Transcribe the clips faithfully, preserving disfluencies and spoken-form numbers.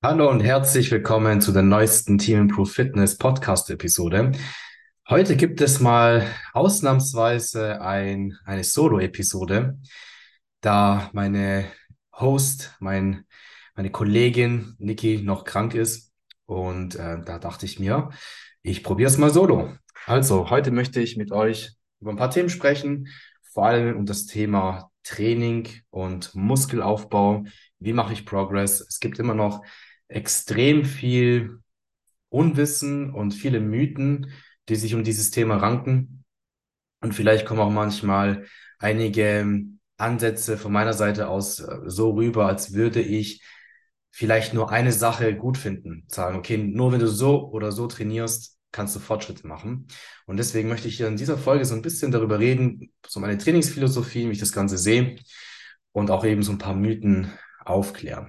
Hallo und herzlich willkommen zu der neuesten Team Improve Fitness Podcast Episode. Heute gibt es mal ausnahmsweise ein, eine Solo-Episode, da meine Host, mein, meine Kollegin Niki noch krank ist. Und äh, da dachte ich mir, ich probiere es mal solo. Also, heute möchte ich mit euch über ein paar Themen sprechen, vor allem um das Thema Training und Muskelaufbau. Wie mache ich Progress? Es gibt immer noch extrem viel Unwissen und viele Mythen, die sich um dieses Thema ranken. Und vielleicht kommen auch manchmal einige Ansätze von meiner Seite aus äh, so rüber, als würde ich vielleicht nur eine Sache gut finden. Sagen, okay, nur wenn du so oder so trainierst, kannst du Fortschritte machen. Und deswegen möchte ich hier in dieser Folge so ein bisschen darüber reden, so meine Trainingsphilosophie, wie ich das Ganze sehe und auch eben so ein paar Mythen aufklären.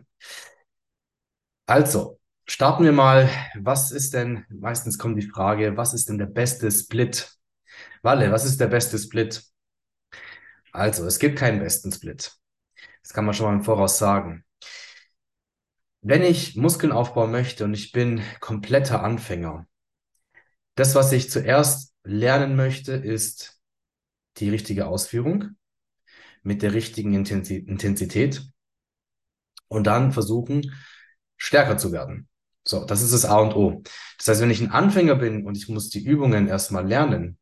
Also, starten wir mal. Was ist denn, meistens kommt die Frage, was ist denn der beste Split? Walle, was ist der beste Split? Also, es gibt keinen besten Split. Das kann man schon mal im Voraus sagen. Wenn ich Muskeln aufbauen möchte und ich bin kompletter Anfänger, das, was ich zuerst lernen möchte, ist die richtige Ausführung mit der richtigen Intensi- Intensität und dann versuchen, stärker zu werden. So, das ist das A und O. Das heißt, wenn ich ein Anfänger bin und ich muss die Übungen erstmal lernen,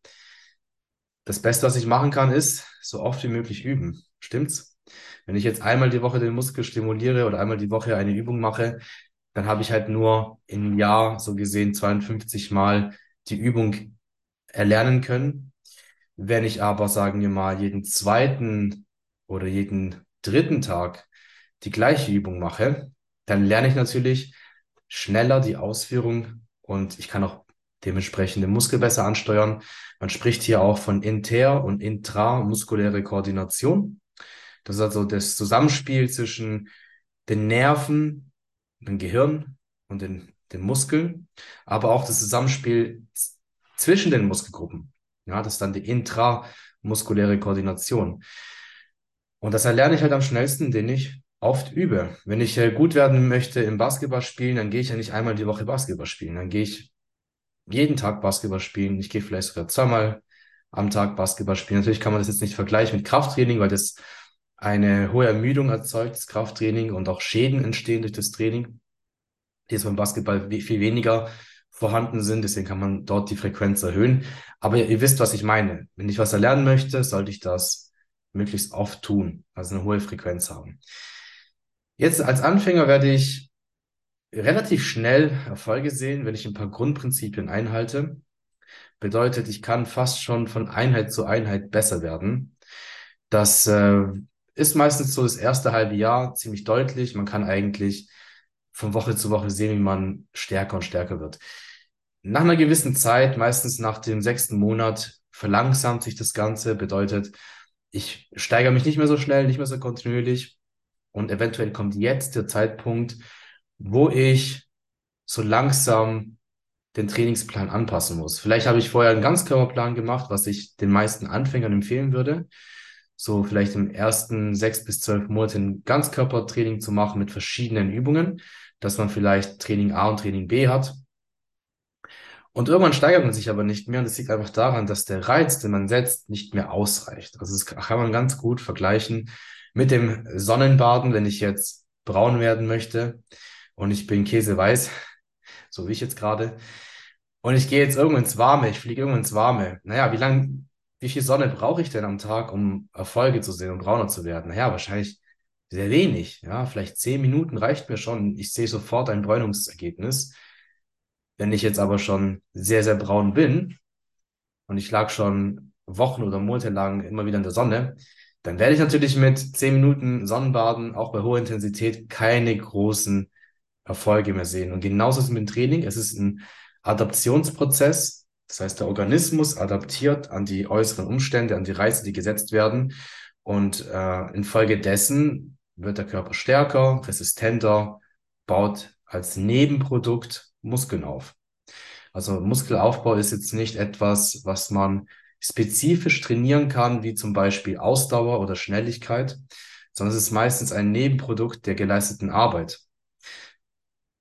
das Beste, was ich machen kann, ist so oft wie möglich üben. Stimmt's? Wenn ich jetzt einmal die Woche den Muskel stimuliere oder einmal die Woche eine Übung mache, dann habe ich halt nur im Jahr so gesehen zweiundfünfzig Mal die Übung erlernen können. Wenn ich aber, sagen wir mal, jeden zweiten oder jeden dritten Tag die gleiche Übung mache, dann lerne ich natürlich schneller die Ausführung und ich kann auch dementsprechend den Muskel besser ansteuern. Man spricht hier auch von inter- und intramuskuläre Koordination. Das ist also das Zusammenspiel zwischen den Nerven, dem Gehirn und den, den Muskeln, aber auch das Zusammenspiel z- zwischen den Muskelgruppen. Ja, das ist dann die intramuskuläre Koordination. Und das erlerne ich halt am schnellsten, indem ich oft übe. Wenn ich äh, gut werden möchte im Basketball spielen, dann gehe ich ja nicht einmal die Woche Basketball spielen. Dann gehe ich jeden Tag Basketball spielen. Ich gehe vielleicht sogar zweimal am Tag Basketball spielen. Natürlich kann man das jetzt nicht vergleichen mit Krafttraining, weil das eine hohe Ermüdung erzeugt, das Krafttraining, und auch Schäden entstehen durch das Training, die jetzt beim Basketball we- viel weniger vorhanden sind. Deswegen kann man dort die Frequenz erhöhen. Aber ihr, ihr wisst, was ich meine. Wenn ich was erlernen möchte, sollte ich das möglichst oft tun, also eine hohe Frequenz haben. Jetzt als Anfänger werde ich relativ schnell Erfolge sehen, wenn ich ein paar Grundprinzipien einhalte. Bedeutet, ich kann fast schon von Einheit zu Einheit besser werden. Das äh, ist meistens so das erste halbe Jahr ziemlich deutlich. Man kann eigentlich von Woche zu Woche sehen, wie man stärker und stärker wird. Nach einer gewissen Zeit, meistens nach dem sechsten Monat, verlangsamt sich das Ganze. Bedeutet, ich steigere mich nicht mehr so schnell, nicht mehr so kontinuierlich. Und eventuell kommt jetzt der Zeitpunkt, wo ich so langsam den Trainingsplan anpassen muss. Vielleicht habe ich vorher einen Ganzkörperplan gemacht, was ich den meisten Anfängern empfehlen würde. So vielleicht im ersten sechs bis zwölf Monaten Ganzkörpertraining zu machen mit verschiedenen Übungen, dass man vielleicht Training A und Training B hat. Und irgendwann steigert man sich aber nicht mehr. Und das liegt einfach daran, dass der Reiz, den man setzt, nicht mehr ausreicht. Also das kann man ganz gut vergleichen mit dem Sonnenbaden, wenn ich jetzt braun werden möchte und ich bin käseweiß, so wie ich jetzt gerade. Und ich gehe jetzt irgendwo ins Warme, ich fliege irgendwo ins Warme. Naja, wie lang, wie viel Sonne brauche ich denn am Tag, um Erfolge zu sehen und brauner zu werden? Naja, wahrscheinlich sehr wenig. Ja, vielleicht zehn Minuten reicht mir schon. Ich sehe sofort ein Bräunungsergebnis. Wenn ich jetzt aber schon sehr, sehr braun bin und ich lag schon Wochen oder Monate lang immer wieder in der Sonne, dann werde ich natürlich mit zehn Minuten Sonnenbaden, auch bei hoher Intensität, keine großen Erfolge mehr sehen. Und genauso ist es mit dem Training. Es ist ein Adaptionsprozess. Das heißt, der Organismus adaptiert an die äußeren Umstände, an die Reize, die gesetzt werden. Und äh, infolgedessen wird der Körper stärker, resistenter, baut als Nebenprodukt Muskeln auf. Also Muskelaufbau ist jetzt nicht etwas, was man spezifisch trainieren kann, wie zum Beispiel Ausdauer oder Schnelligkeit, sondern es ist meistens ein Nebenprodukt der geleisteten Arbeit.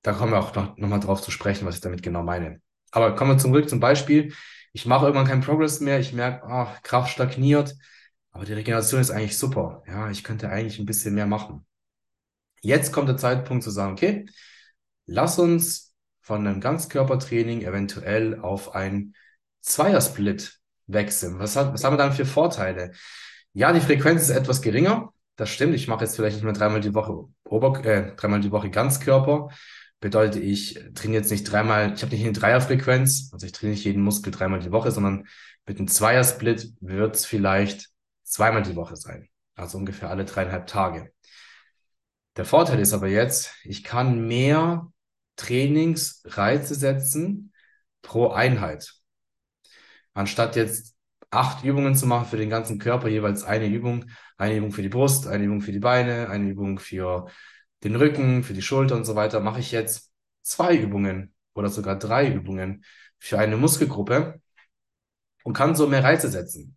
Da kommen wir auch noch, noch mal drauf zu sprechen, was ich damit genau meine. Aber kommen wir zurück zum Beispiel. Ich mache irgendwann keinen Progress mehr. Ich merke, ah, Kraft stagniert. Aber die Regeneration ist eigentlich super. Ja, ich könnte eigentlich ein bisschen mehr machen. Jetzt kommt der Zeitpunkt zu sagen, okay, lass uns von einem Ganzkörpertraining eventuell auf ein Zweiersplit wechseln. Was hat, was haben wir dann für Vorteile? Ja, die Frequenz ist etwas geringer. Das stimmt. Ich mache jetzt vielleicht nicht mehr dreimal die Woche Ober, äh, dreimal die Woche Ganzkörper. Bedeutet, ich trainiere jetzt nicht dreimal, ich habe nicht eine Dreierfrequenz, also ich trainiere nicht jeden Muskel dreimal die Woche, sondern mit einem Zweiersplit wird es vielleicht zweimal die Woche sein. Also ungefähr alle dreieinhalb Tage. Der Vorteil ist aber jetzt, ich kann mehr Trainingsreize setzen pro Einheit. Anstatt jetzt acht Übungen zu machen für den ganzen Körper, jeweils eine Übung, eine Übung für die Brust, eine Übung für die Beine, eine Übung für den Rücken, für die Schulter und so weiter, mache ich jetzt zwei Übungen oder sogar drei Übungen für eine Muskelgruppe und kann so mehr Reize setzen.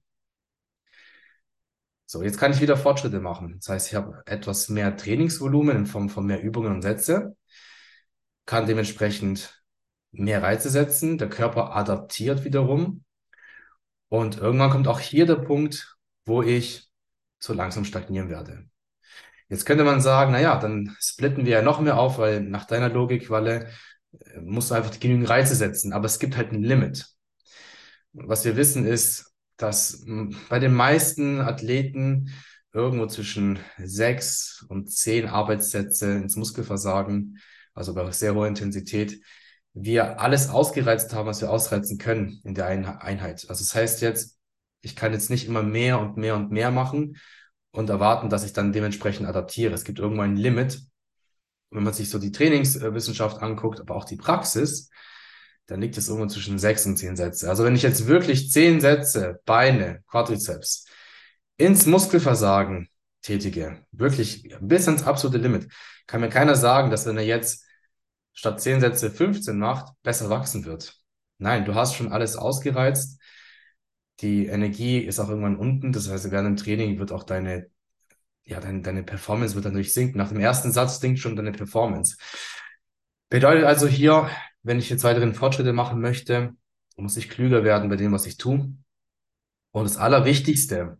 So, jetzt kann ich wieder Fortschritte machen. Das heißt, ich habe etwas mehr Trainingsvolumen in Form von mehr Übungen und Sätze, kann dementsprechend mehr Reize setzen. Der Körper adaptiert wiederum. Und irgendwann kommt auch hier der Punkt, wo ich so langsam stagnieren werde. Jetzt könnte man sagen, na ja, dann splitten wir ja noch mehr auf, weil nach deiner Logik, Walle, äh, musst du einfach genügend Reize setzen. Aber es gibt halt ein Limit. Was wir wissen ist, dass mh, bei den meisten Athleten irgendwo zwischen sechs und zehn Arbeitssätze ins Muskelversagen, also bei sehr hoher Intensität, wir alles ausgereizt haben, was wir ausreizen können in der Ein Einheit. Also das heißt jetzt, ich kann jetzt nicht immer mehr und mehr und mehr machen und erwarten, dass ich dann dementsprechend adaptiere. Es gibt irgendwo ein Limit. Wenn man sich so die Trainingswissenschaft anguckt, aber auch die Praxis, dann liegt es irgendwo zwischen sechs und zehn Sätze. Also wenn ich jetzt wirklich zehn Sätze Beine, Quadrizeps ins Muskelversagen tätige, wirklich bis ans absolute Limit, kann mir keiner sagen, dass wenn er jetzt statt zehn Sätze fünfzehn macht, besser wachsen wird. Nein, du hast schon alles ausgereizt. Die Energie ist auch irgendwann unten. Das heißt, während dem Training wird auch deine, ja, deine, deine Performance wird dann durchsinken. Nach dem ersten Satz sinkt schon deine Performance. Bedeutet also hier, wenn ich jetzt weiteren Fortschritte machen möchte, muss ich klüger werden bei dem, was ich tue. Und das Allerwichtigste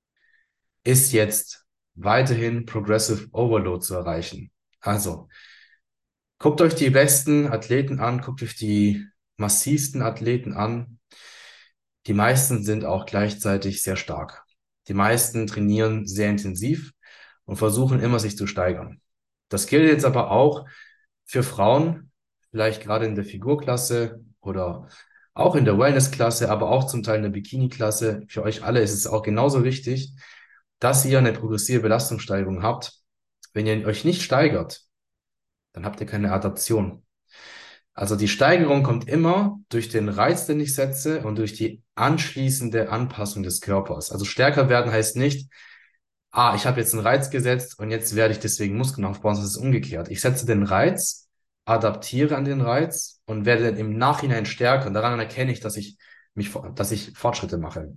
ist jetzt weiterhin Progressive Overload zu erreichen. Also, guckt euch die besten Athleten an, guckt euch die massivsten Athleten an. Die meisten sind auch gleichzeitig sehr stark. Die meisten trainieren sehr intensiv und versuchen immer, sich zu steigern. Das gilt jetzt aber auch für Frauen, vielleicht gerade in der Figurklasse oder auch in der Wellnessklasse, aber auch zum Teil in der Bikini-Klasse. Für euch alle ist es auch genauso wichtig, dass ihr eine progressive Belastungssteigerung habt. Wenn ihr euch nicht steigert, dann habt ihr keine Adaption. Also die Steigerung kommt immer durch den Reiz, den ich setze und durch die anschließende Anpassung des Körpers. Also stärker werden heißt nicht, ah, ich habe jetzt einen Reiz gesetzt und jetzt werde ich deswegen Muskeln aufbauen, sondern es ist umgekehrt. Ich setze den Reiz, adaptiere an den Reiz und werde dann im Nachhinein stärker. Und daran erkenne ich, dass ich mich, dass ich Fortschritte mache.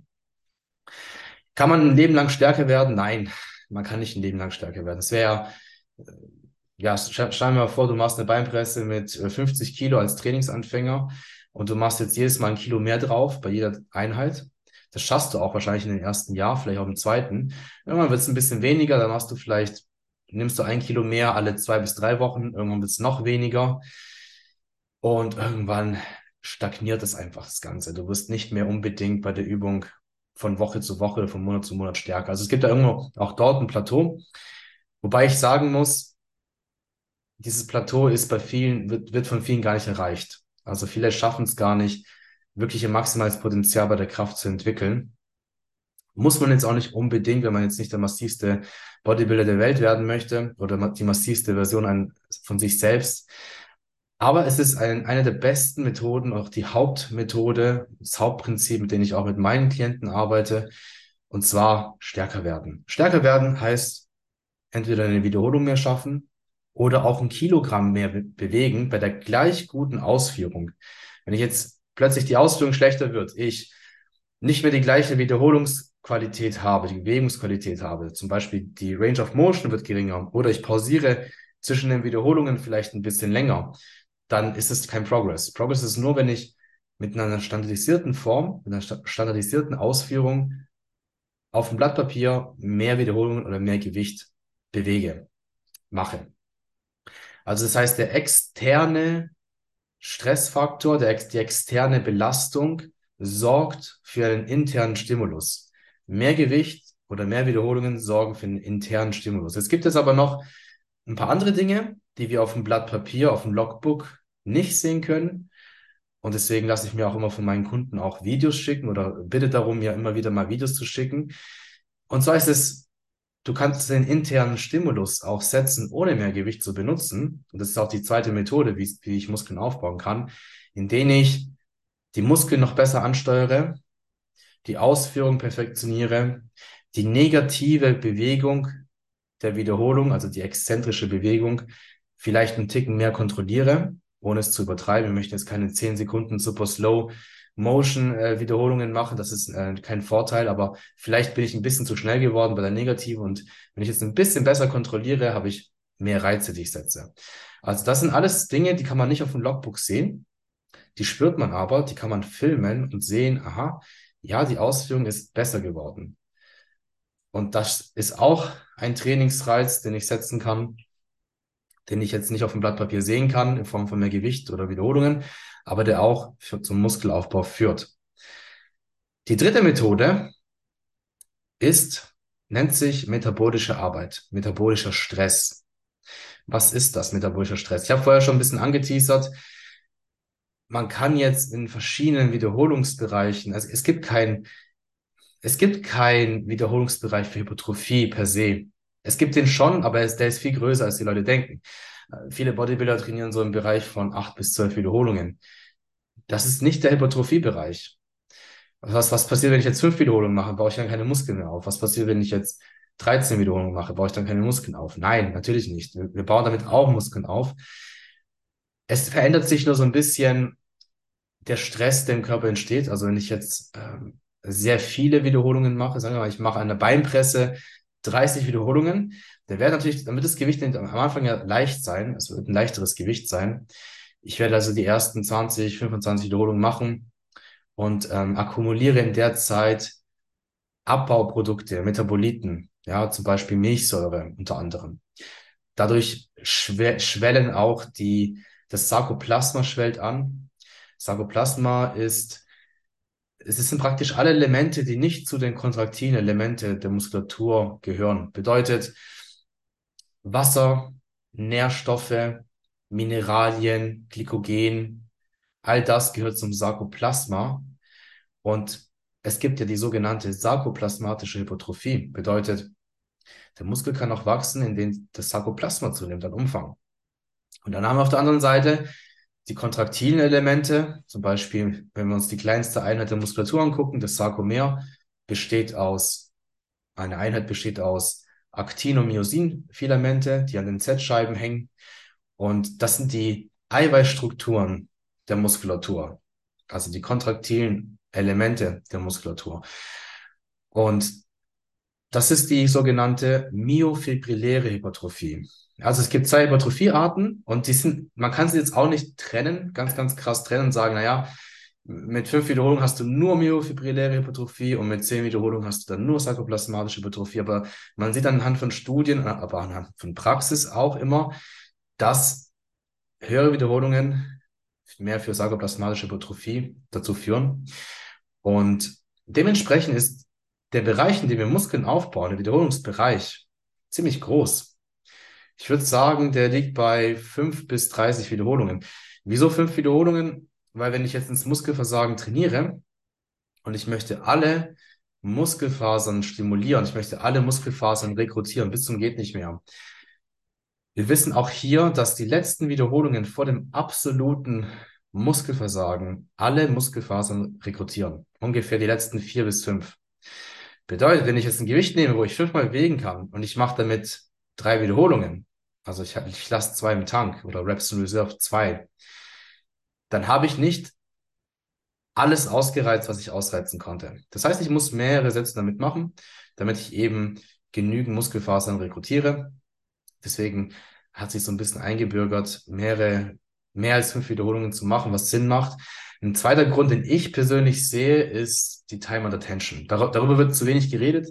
Kann man ein Leben lang stärker werden? Nein, man kann nicht ein Leben lang stärker werden. Es wäre ja, stell stell dir mal vor, du machst eine Beinpresse mit äh, fünfzig Kilo als Trainingsanfänger und du machst jetzt jedes Mal ein Kilo mehr drauf bei jeder Einheit. Das schaffst du auch wahrscheinlich in den ersten Jahr, vielleicht auch im zweiten. Irgendwann wird es ein bisschen weniger, dann machst du vielleicht, nimmst du ein Kilo mehr alle zwei bis drei Wochen, irgendwann wird es noch weniger und irgendwann stagniert es einfach das Ganze. Du wirst nicht mehr unbedingt bei der Übung von Woche zu Woche, von Monat zu Monat stärker. Also es gibt da irgendwo auch dort ein Plateau, wobei ich sagen muss, dieses Plateau ist bei vielen, wird, wird von vielen gar nicht erreicht. Also viele schaffen es gar nicht, wirklich ein maximales Potenzial bei der Kraft zu entwickeln. Muss man jetzt auch nicht unbedingt, wenn man jetzt nicht der massivste Bodybuilder der Welt werden möchte oder die massivste Version an, von sich selbst. Aber es ist ein, eine der besten Methoden, auch die Hauptmethode, das Hauptprinzip, mit dem ich auch mit meinen Klienten arbeite, und zwar stärker werden. Stärker werden heißt entweder eine Wiederholung mehr schaffen oder auch ein Kilogramm mehr be bewegen bei der gleich guten Ausführung. Wenn ich jetzt plötzlich die Ausführung schlechter wird, ich nicht mehr die gleiche Wiederholungsqualität habe, die Bewegungsqualität habe, zum Beispiel die Range of Motion wird geringer oder ich pausiere zwischen den Wiederholungen vielleicht ein bisschen länger, dann ist es kein Progress. Progress ist nur, wenn ich mit einer standardisierten Form, mit einer sta- standardisierten Ausführung auf dem Blatt Papier mehr Wiederholungen oder mehr Gewicht bewege, mache. Also das heißt, der externe Stressfaktor, der, ex- die externe Belastung sorgt für einen internen Stimulus. Mehr Gewicht oder mehr Wiederholungen sorgen für einen internen Stimulus. Es gibt jetzt aber noch ein paar andere Dinge, die wir auf dem Blatt Papier, auf dem Logbook nicht sehen können. Und deswegen lasse ich mir auch immer von meinen Kunden auch Videos schicken oder bitte darum, mir immer wieder mal Videos zu schicken. Und zwar ist es, du kannst den internen Stimulus auch setzen, ohne mehr Gewicht zu benutzen. Und das ist auch die zweite Methode, wie, wie ich Muskeln aufbauen kann, indem ich die Muskeln noch besser ansteuere, die Ausführung perfektioniere, die negative Bewegung der Wiederholung, also die exzentrische Bewegung, vielleicht einen Ticken mehr kontrolliere, ohne es zu übertreiben. Wir möchten jetzt keine zehn Sekunden super slow Motion äh, Wiederholungen machen. Das ist äh, kein Vorteil, aber vielleicht bin ich ein bisschen zu schnell geworden bei der negativen und wenn ich jetzt ein bisschen besser kontrolliere, habe ich mehr Reize, die ich setze. Also das sind alles Dinge, die kann man nicht auf dem Logbook sehen. Die spürt man aber, die kann man filmen und sehen, aha, ja, die Ausführung ist besser geworden. Und das ist auch ein Trainingsreiz, den ich setzen kann, den ich jetzt nicht auf dem Blatt Papier sehen kann, in Form von mehr Gewicht oder Wiederholungen, aber der auch für, zum Muskelaufbau führt. Die dritte Methode ist, nennt sich metabolische Arbeit, metabolischer Stress. Was ist das, metabolischer Stress? Ich habe vorher schon ein bisschen angeteasert. Man kann jetzt in verschiedenen Wiederholungsbereichen, also es gibt kein, es gibt keinen Wiederholungsbereich für Hypertrophie per se. Es gibt den schon, aber es, der ist viel größer, als die Leute denken. Äh, Viele Bodybuilder trainieren so im Bereich von acht bis zwölf Wiederholungen. Das ist nicht der Hypertrophiebereich. Was, was passiert, wenn ich jetzt fünf Wiederholungen mache? Baue ich dann keine Muskeln mehr auf? Was passiert, wenn ich jetzt dreizehn Wiederholungen mache? Baue ich dann keine Muskeln auf? Nein, natürlich nicht. Wir, wir bauen damit auch Muskeln auf. Es verändert sich nur so ein bisschen der Stress, der im Körper entsteht. Also wenn ich jetzt ähm, sehr viele Wiederholungen mache, sagen wir mal, ich mache an der Beinpresse dreißig Wiederholungen, dann wird natürlich, dann wird das Gewicht am Anfang ja leicht sein, es wird ein leichteres Gewicht sein. Ich werde also die ersten zwanzig, fünfundzwanzig Wiederholungen machen und ähm, akkumuliere in der Zeit Abbauprodukte, Metaboliten, ja, zum Beispiel Milchsäure unter anderem. Dadurch schwe schwellen auch die, das Sarkoplasma schwellt an. Sarkoplasma ist, es sind praktisch alle Elemente, die nicht zu den kontraktilen Elemente der Muskulatur gehören. Bedeutet Wasser, Nährstoffe, Mineralien, Glykogen, all das gehört zum Sarkoplasma. Und es gibt ja die sogenannte sarkoplasmatische Hypertrophie. Bedeutet, der Muskel kann auch wachsen, indem das Sarkoplasma zunimmt an Umfang. Und dann haben wir auf der anderen Seite die kontraktilen Elemente, zum Beispiel, wenn wir uns die kleinste Einheit der Muskulatur angucken, das Sarkomer besteht aus, eine Einheit besteht aus Aktin- und Myosin-Filamente, die an den Z-Scheiben hängen. Und das sind die Eiweißstrukturen der Muskulatur, also die kontraktilen Elemente der Muskulatur. Und das ist die sogenannte myofibrilläre Hypertrophie. Also es gibt zwei Hypertrophiearten und die sind, man kann sie jetzt auch nicht trennen, ganz, ganz krass trennen und sagen, naja, mit fünf Wiederholungen hast du nur myofibrilläre Hypertrophie und mit zehn Wiederholungen hast du dann nur sarkoplasmatische Hypertrophie. Aber man sieht anhand von Studien, aber anhand von Praxis auch immer, dass höhere Wiederholungen mehr für sarkoplasmatische Hypertrophie dazu führen. Und dementsprechend ist der Bereich, in dem wir Muskeln aufbauen, der Wiederholungsbereich, ziemlich groß. Ich würde sagen, der liegt bei fünf bis dreißig Wiederholungen. Wieso fünf Wiederholungen? Weil wenn ich jetzt ins Muskelversagen trainiere und ich möchte alle Muskelfasern stimulieren, ich möchte alle Muskelfasern rekrutieren, bis zum geht nicht mehr. Wir wissen auch hier, dass die letzten Wiederholungen vor dem absoluten Muskelversagen alle Muskelfasern rekrutieren. Ungefähr die letzten vier bis fünf. Bedeutet, wenn ich jetzt ein Gewicht nehme, wo ich fünfmal bewegen kann und ich mache damit drei Wiederholungen, also ich, ich lasse zwei im Tank oder Reps in Reserve zwei, dann habe ich nicht alles ausgereizt, was ich ausreizen konnte. Das heißt, ich muss mehrere Sätze damit machen, damit ich eben genügend Muskelfasern rekrutiere. Deswegen hat sich so ein bisschen eingebürgert, mehrere, mehr als fünf Wiederholungen zu machen, was Sinn macht. Ein zweiter Grund, den ich persönlich sehe, ist die Time and Attention. Dar darüber wird zu wenig geredet,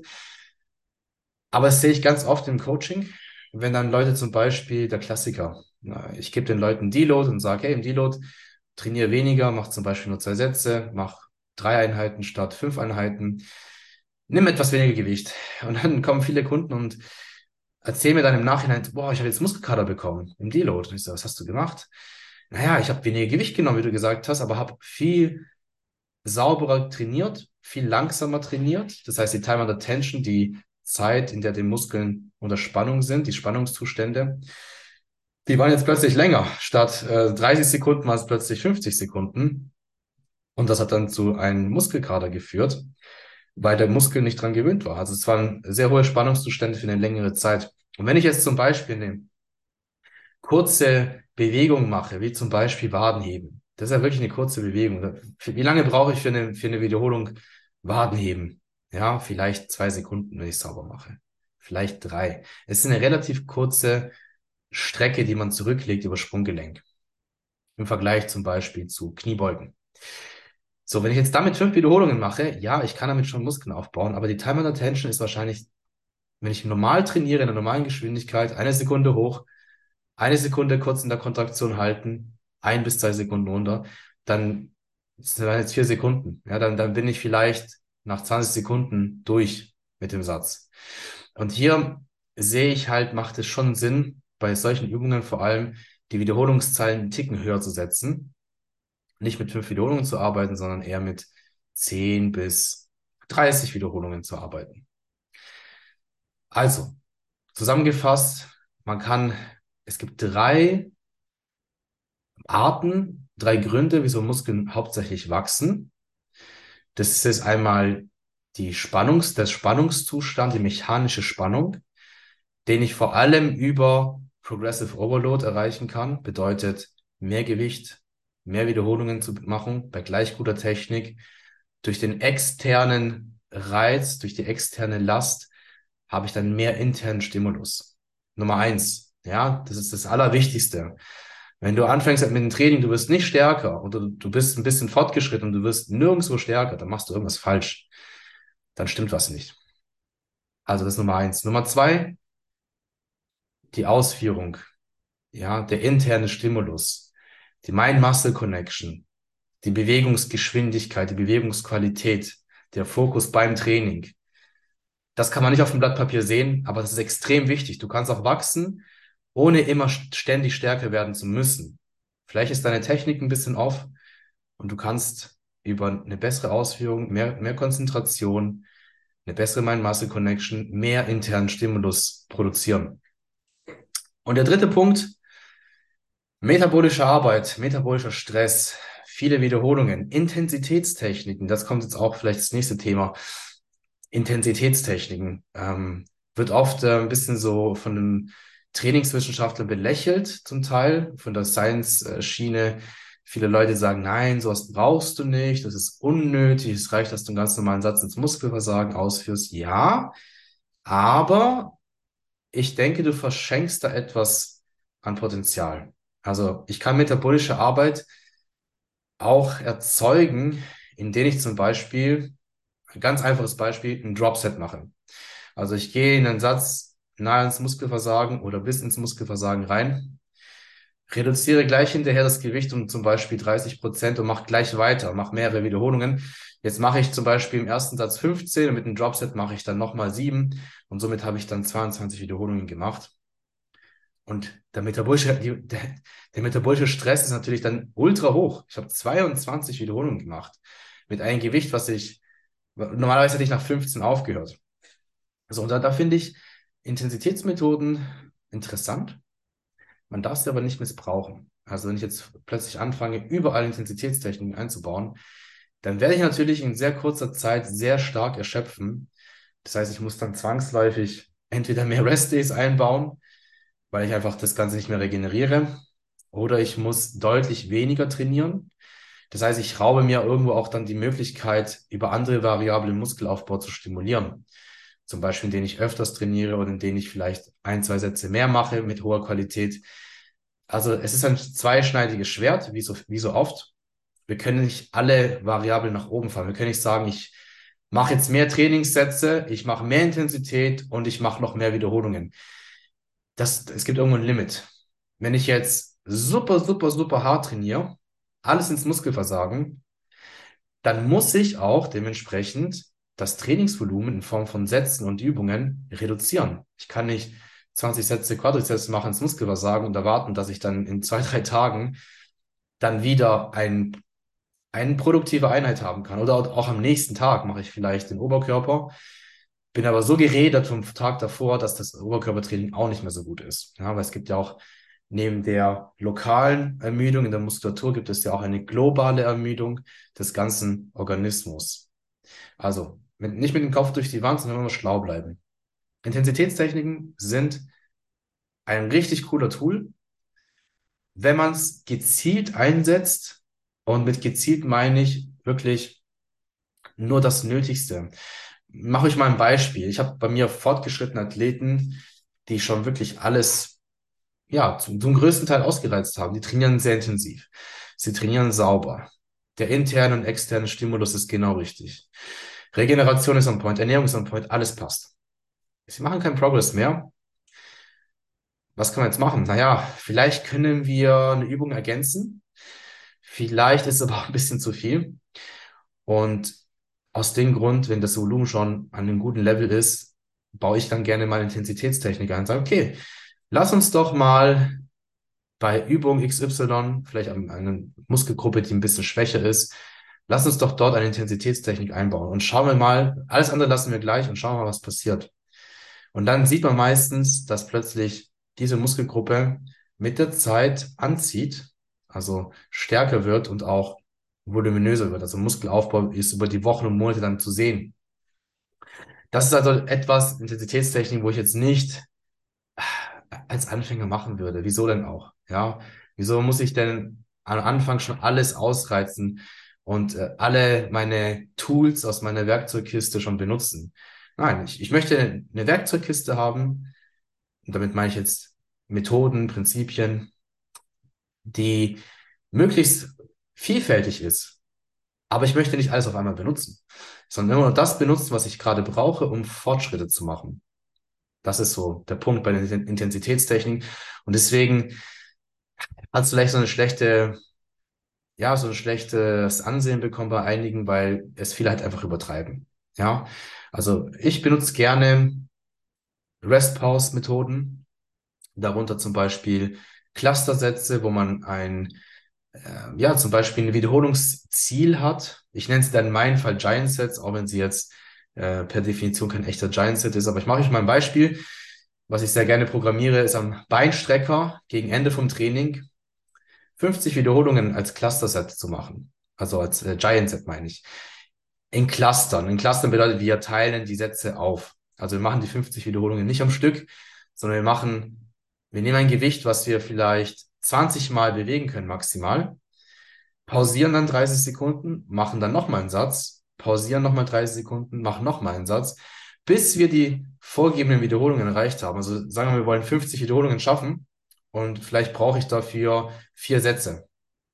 aber das sehe ich ganz oft im Coaching, wenn dann Leute zum Beispiel, der Klassiker, na, ich gebe den Leuten Deload und sage, hey, im Deload trainiere weniger, mach zum Beispiel nur zwei Sätze, mach drei Einheiten statt fünf Einheiten, nimm etwas weniger Gewicht. Und dann kommen viele Kunden und erzählen mir dann im Nachhinein, boah, ich habe jetzt Muskelkater bekommen im Deload. Und ich so, was hast du gemacht? Naja, ich habe weniger Gewicht genommen, wie du gesagt hast, aber habe viel sauberer trainiert, viel langsamer trainiert. Das heißt, die Time and Attention, die Zeit, in der die Muskeln unter Spannung sind, die Spannungszustände, die waren jetzt plötzlich länger. Statt äh, dreißig Sekunden war es plötzlich fünfzig Sekunden. Und das hat dann zu einem Muskelkater geführt, weil der Muskel nicht dran gewöhnt war. Also es waren sehr hohe Spannungszustände für eine längere Zeit. Und wenn ich jetzt zum Beispiel eine kurze Bewegung mache, wie zum Beispiel Wadenheben, das ist ja wirklich eine kurze Bewegung. Wie lange brauche ich für eine, für eine Wiederholung Wadenheben? Ja, vielleicht zwei Sekunden, wenn ich sauber mache. Vielleicht drei. Es ist eine relativ kurze Strecke, die man zurücklegt über Sprunggelenk. Im Vergleich zum Beispiel zu Kniebeugen. So, wenn ich jetzt damit fünf Wiederholungen mache, ja, ich kann damit schon Muskeln aufbauen, aber die Time and Attention ist wahrscheinlich, wenn ich normal trainiere, in einer normalen Geschwindigkeit, eine Sekunde hoch, eine Sekunde kurz in der Kontraktion halten, ein bis zwei Sekunden runter, dann sind das jetzt vier Sekunden. Ja, dann, dann bin ich vielleicht nach zwanzig Sekunden durch mit dem Satz. Und hier sehe ich halt, macht es schon Sinn, bei solchen Übungen vor allem die Wiederholungszahlen einen Ticken höher zu setzen. Nicht mit fünf Wiederholungen zu arbeiten, sondern eher mit zehn bis dreißig Wiederholungen zu arbeiten. Also, zusammengefasst, man kann, es gibt drei Arten, drei Gründe, wieso Muskeln hauptsächlich wachsen. Das ist einmal die Spannungs, der Spannungszustand, die mechanische Spannung, den ich vor allem über Progressive Overload erreichen kann. Bedeutet mehr Gewicht, mehr Wiederholungen zu machen bei gleich guter Technik. Durch den externen Reiz, durch die externe Last habe ich dann mehr internen Stimulus. Nummer eins, ja, das ist das Allerwichtigste. Wenn du anfängst mit dem Training, du wirst nicht stärker oder du bist ein bisschen fortgeschritten und du wirst nirgendwo stärker, dann machst du irgendwas falsch. Dann stimmt was nicht. Also das ist Nummer eins. Nummer zwei, die Ausführung, ja, der interne Stimulus, die Mind-Muscle-Connection, die Bewegungsgeschwindigkeit, die Bewegungsqualität, der Fokus beim Training. Das kann man nicht auf dem Blatt Papier sehen, aber das ist extrem wichtig. Du kannst auch wachsen, ohne immer ständig stärker werden zu müssen. Vielleicht ist deine Technik ein bisschen off und du kannst über eine bessere Ausführung, mehr, mehr Konzentration, eine bessere Mind-Muscle-Connection, mehr internen Stimulus produzieren. Und der dritte Punkt, metabolische Arbeit, metabolischer Stress, viele Wiederholungen, Intensitätstechniken, das kommt jetzt auch vielleicht das nächste Thema. Intensitätstechniken ähm, wird oft äh, ein bisschen so von den Trainingswissenschaftlern belächelt, zum Teil von der Science-Schiene. Viele Leute sagen, nein, sowas brauchst du nicht, das ist unnötig, es reicht, dass du einen ganz normalen Satz ins Muskelversagen ausführst. Ja, aber ich denke, du verschenkst da etwas an Potenzial. Also ich kann metabolische Arbeit auch erzeugen, indem ich zum Beispiel, ein ganz einfaches Beispiel, ein Dropset mache. Also ich gehe in einen Satz nahe ins Muskelversagen oder bis ins Muskelversagen rein, reduziere gleich hinterher das Gewicht um zum Beispiel dreißig Prozent und mache gleich weiter, mache mehrere Wiederholungen. Jetzt mache ich zum Beispiel im ersten Satz fünfzehn und mit dem Dropset mache ich dann nochmal sieben und somit habe ich dann zweiundzwanzig Wiederholungen gemacht. Und der metabolische, der, der metabolische Stress ist natürlich dann ultra hoch. Ich habe zweiundzwanzig Wiederholungen gemacht mit einem Gewicht, was ich, normalerweise hätte ich nach fünfzehn aufgehört. So, und da, da finde ich Intensitätsmethoden interessant. Man darf sie aber nicht missbrauchen. Also wenn ich jetzt plötzlich anfange, überall Intensitätstechniken einzubauen, dann werde ich natürlich in sehr kurzer Zeit sehr stark erschöpfen. Das heißt, ich muss dann zwangsläufig entweder mehr Rest-Days einbauen, weil ich einfach das Ganze nicht mehr regeneriere, oder ich muss deutlich weniger trainieren. Das heißt, ich raube mir irgendwo auch dann die Möglichkeit, über andere Variablen Muskelaufbau zu stimulieren. zum Beispiel, in denen ich öfters trainiere oder in denen ich vielleicht ein, zwei Sätze mehr mache mit hoher Qualität. Also es ist ein zweischneidiges Schwert, wie so, wie so oft. Wir können nicht alle Variablen nach oben fahren. Wir können nicht sagen, ich mache jetzt mehr Trainingssätze, ich mache mehr Intensität und ich mache noch mehr Wiederholungen. Das, es gibt irgendwo ein Limit. Wenn ich jetzt super, super, super hart trainiere, alles ins Muskelversagen, dann muss ich auch dementsprechend das Trainingsvolumen in Form von Sätzen und Übungen reduzieren. Ich kann nicht zwanzig Sätze Quadrizeps machen ins Muskelversagen und erwarten, dass ich dann in zwei, drei Tagen dann wieder ein, eine produktive Einheit haben kann. Oder auch am nächsten Tag mache ich vielleicht den Oberkörper, bin aber so gerädert vom Tag davor, dass das Oberkörpertraining auch nicht mehr so gut ist. Ja, weil es gibt ja auch neben der lokalen Ermüdung in der Muskulatur gibt es ja auch eine globale Ermüdung des ganzen Organismus. Also mit, nicht mit dem Kopf durch die Wand, sondern immer schlau bleiben. Intensitätstechniken sind ein richtig cooler Tool, wenn man es gezielt einsetzt. Und mit gezielt meine ich wirklich nur das Nötigste. Mache ich mal ein Beispiel. Ich habe bei mir fortgeschrittene Athleten, die schon wirklich alles, ja, zum, zum größten Teil ausgereizt haben. Die trainieren sehr intensiv. Sie trainieren sauber. Der interne und externe Stimulus ist genau richtig. Regeneration ist on point, Ernährung ist on point, alles passt. Sie machen keinen Progress mehr. Was können wir jetzt machen? Naja, vielleicht können wir eine Übung ergänzen. Vielleicht ist es aber auch ein bisschen zu viel. Und aus dem Grund, wenn das Volumen schon an einem guten Level ist, baue ich dann gerne mal Intensitätstechnik ein und sage, okay, lass uns doch mal bei Übung X Y, vielleicht an eine Muskelgruppe, die ein bisschen schwächer ist, lass uns doch dort eine Intensitätstechnik einbauen und schauen wir mal, alles andere lassen wir gleich und schauen wir mal, was passiert. Und dann sieht man meistens, dass plötzlich diese Muskelgruppe mit der Zeit anzieht, also stärker wird und auch voluminöser wird. Also Muskelaufbau ist über die Wochen und Monate dann zu sehen. Das ist also etwas Intensitätstechnik, wo ich jetzt nicht als Anfänger machen würde. Wieso denn auch? Ja, wieso muss ich denn am Anfang schon alles ausreizen und äh, alle meine Tools aus meiner Werkzeugkiste schon benutzen? Nein, ich, ich möchte eine Werkzeugkiste haben, und damit meine ich jetzt Methoden, Prinzipien, die möglichst vielfältig ist. Aber ich möchte nicht alles auf einmal benutzen, sondern immer nur das benutzen, was ich gerade brauche, um Fortschritte zu machen. Das ist so der Punkt bei den Intensitätstechniken. Und deswegen hat es vielleicht so eine schlechte, ja, so ein schlechtes Ansehen bekommen bei einigen, weil es viele halt einfach übertreiben. Ja, also ich benutze gerne Rest-Pause-Methoden, darunter zum Beispiel Clustersätze, wo man ein, äh, ja, zum Beispiel ein Wiederholungsziel hat. Ich nenne es dann in meinem Fall Giant Sets, auch wenn sie jetzt äh, per Definition kein echter Giant Set ist. Aber ich mache euch mal ein Beispiel. Was ich sehr gerne programmiere, ist am Beinstrecker gegen Ende vom Training fünfzig Wiederholungen als Cluster-Set zu machen. Also als äh, Giant-Set meine ich. In Clustern. In Clustern bedeutet, wir teilen die Sätze auf. Also wir machen die fünfzig Wiederholungen nicht am Stück, sondern wir machen, wir nehmen ein Gewicht, was wir vielleicht zwanzig Mal bewegen können maximal, pausieren dann dreißig Sekunden, machen dann nochmal einen Satz, pausieren nochmal dreißig Sekunden, machen nochmal einen Satz, bis wir die vorgegebenen Wiederholungen erreicht haben. Also sagen wir, wir wollen fünfzig Wiederholungen schaffen und vielleicht brauche ich dafür vier Sätze.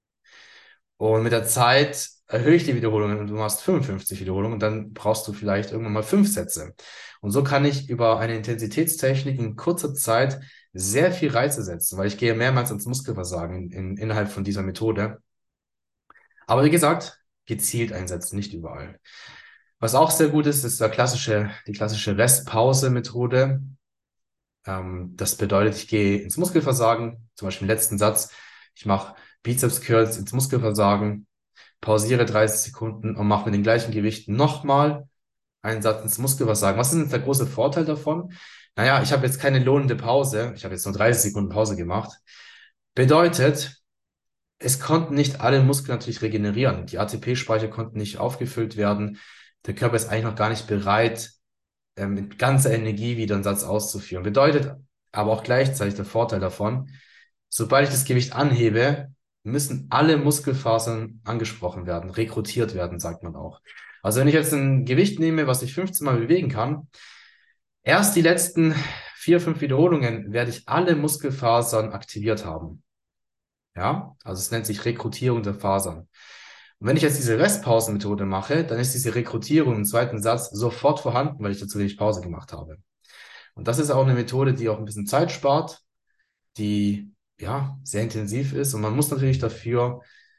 Und mit der Zeit erhöhe ich die Wiederholungen und du machst fünfundfünfzig Wiederholungen und dann brauchst du vielleicht irgendwann mal fünf Sätze. Und so kann ich über eine Intensitätstechnik in kurzer Zeit sehr viel Reize setzen, weil ich gehe mehrmals ins Muskelversagen in, in, innerhalb von dieser Methode. Aber wie gesagt, gezielt einsetzen, nicht überall. Was auch sehr gut ist, ist der klassische, die klassische Restpause-Methode. Ähm, das bedeutet, ich gehe ins Muskelversagen, zum Beispiel im letzten Satz. Ich mache Bizeps-Curls ins Muskelversagen, pausiere dreißig Sekunden und mache mit den gleichen Gewichten nochmal einen Satz ins Muskelversagen. Was ist denn der große Vorteil davon? Naja, ich habe jetzt keine lohnende Pause. Ich habe jetzt nur dreißig Sekunden Pause gemacht. Bedeutet, es konnten nicht alle Muskeln natürlich regenerieren. Die A T P-Speicher konnten nicht aufgefüllt werden. Der Körper ist eigentlich noch gar nicht bereit, äh, mit ganzer Energie wieder einen Satz auszuführen. Bedeutet aber auch gleichzeitig der Vorteil davon, sobald ich das Gewicht anhebe, müssen alle Muskelfasern angesprochen werden, rekrutiert werden, sagt man auch. Also wenn ich jetzt ein Gewicht nehme, was ich fünfzehn Mal bewegen kann, Erst die letzten vier, fünf Wiederholungen werde ich alle Muskelfasern aktiviert haben. Ja, also es nennt sich Rekrutierung der Fasern. Und wenn ich jetzt diese Restpausenmethode mache, dann ist diese Rekrutierung im zweiten Satz sofort vorhanden, weil ich dazu wenig Pause gemacht habe. Und das ist auch eine Methode, die auch ein bisschen Zeit spart, die ja sehr intensiv ist. Und man muss natürlich dafür,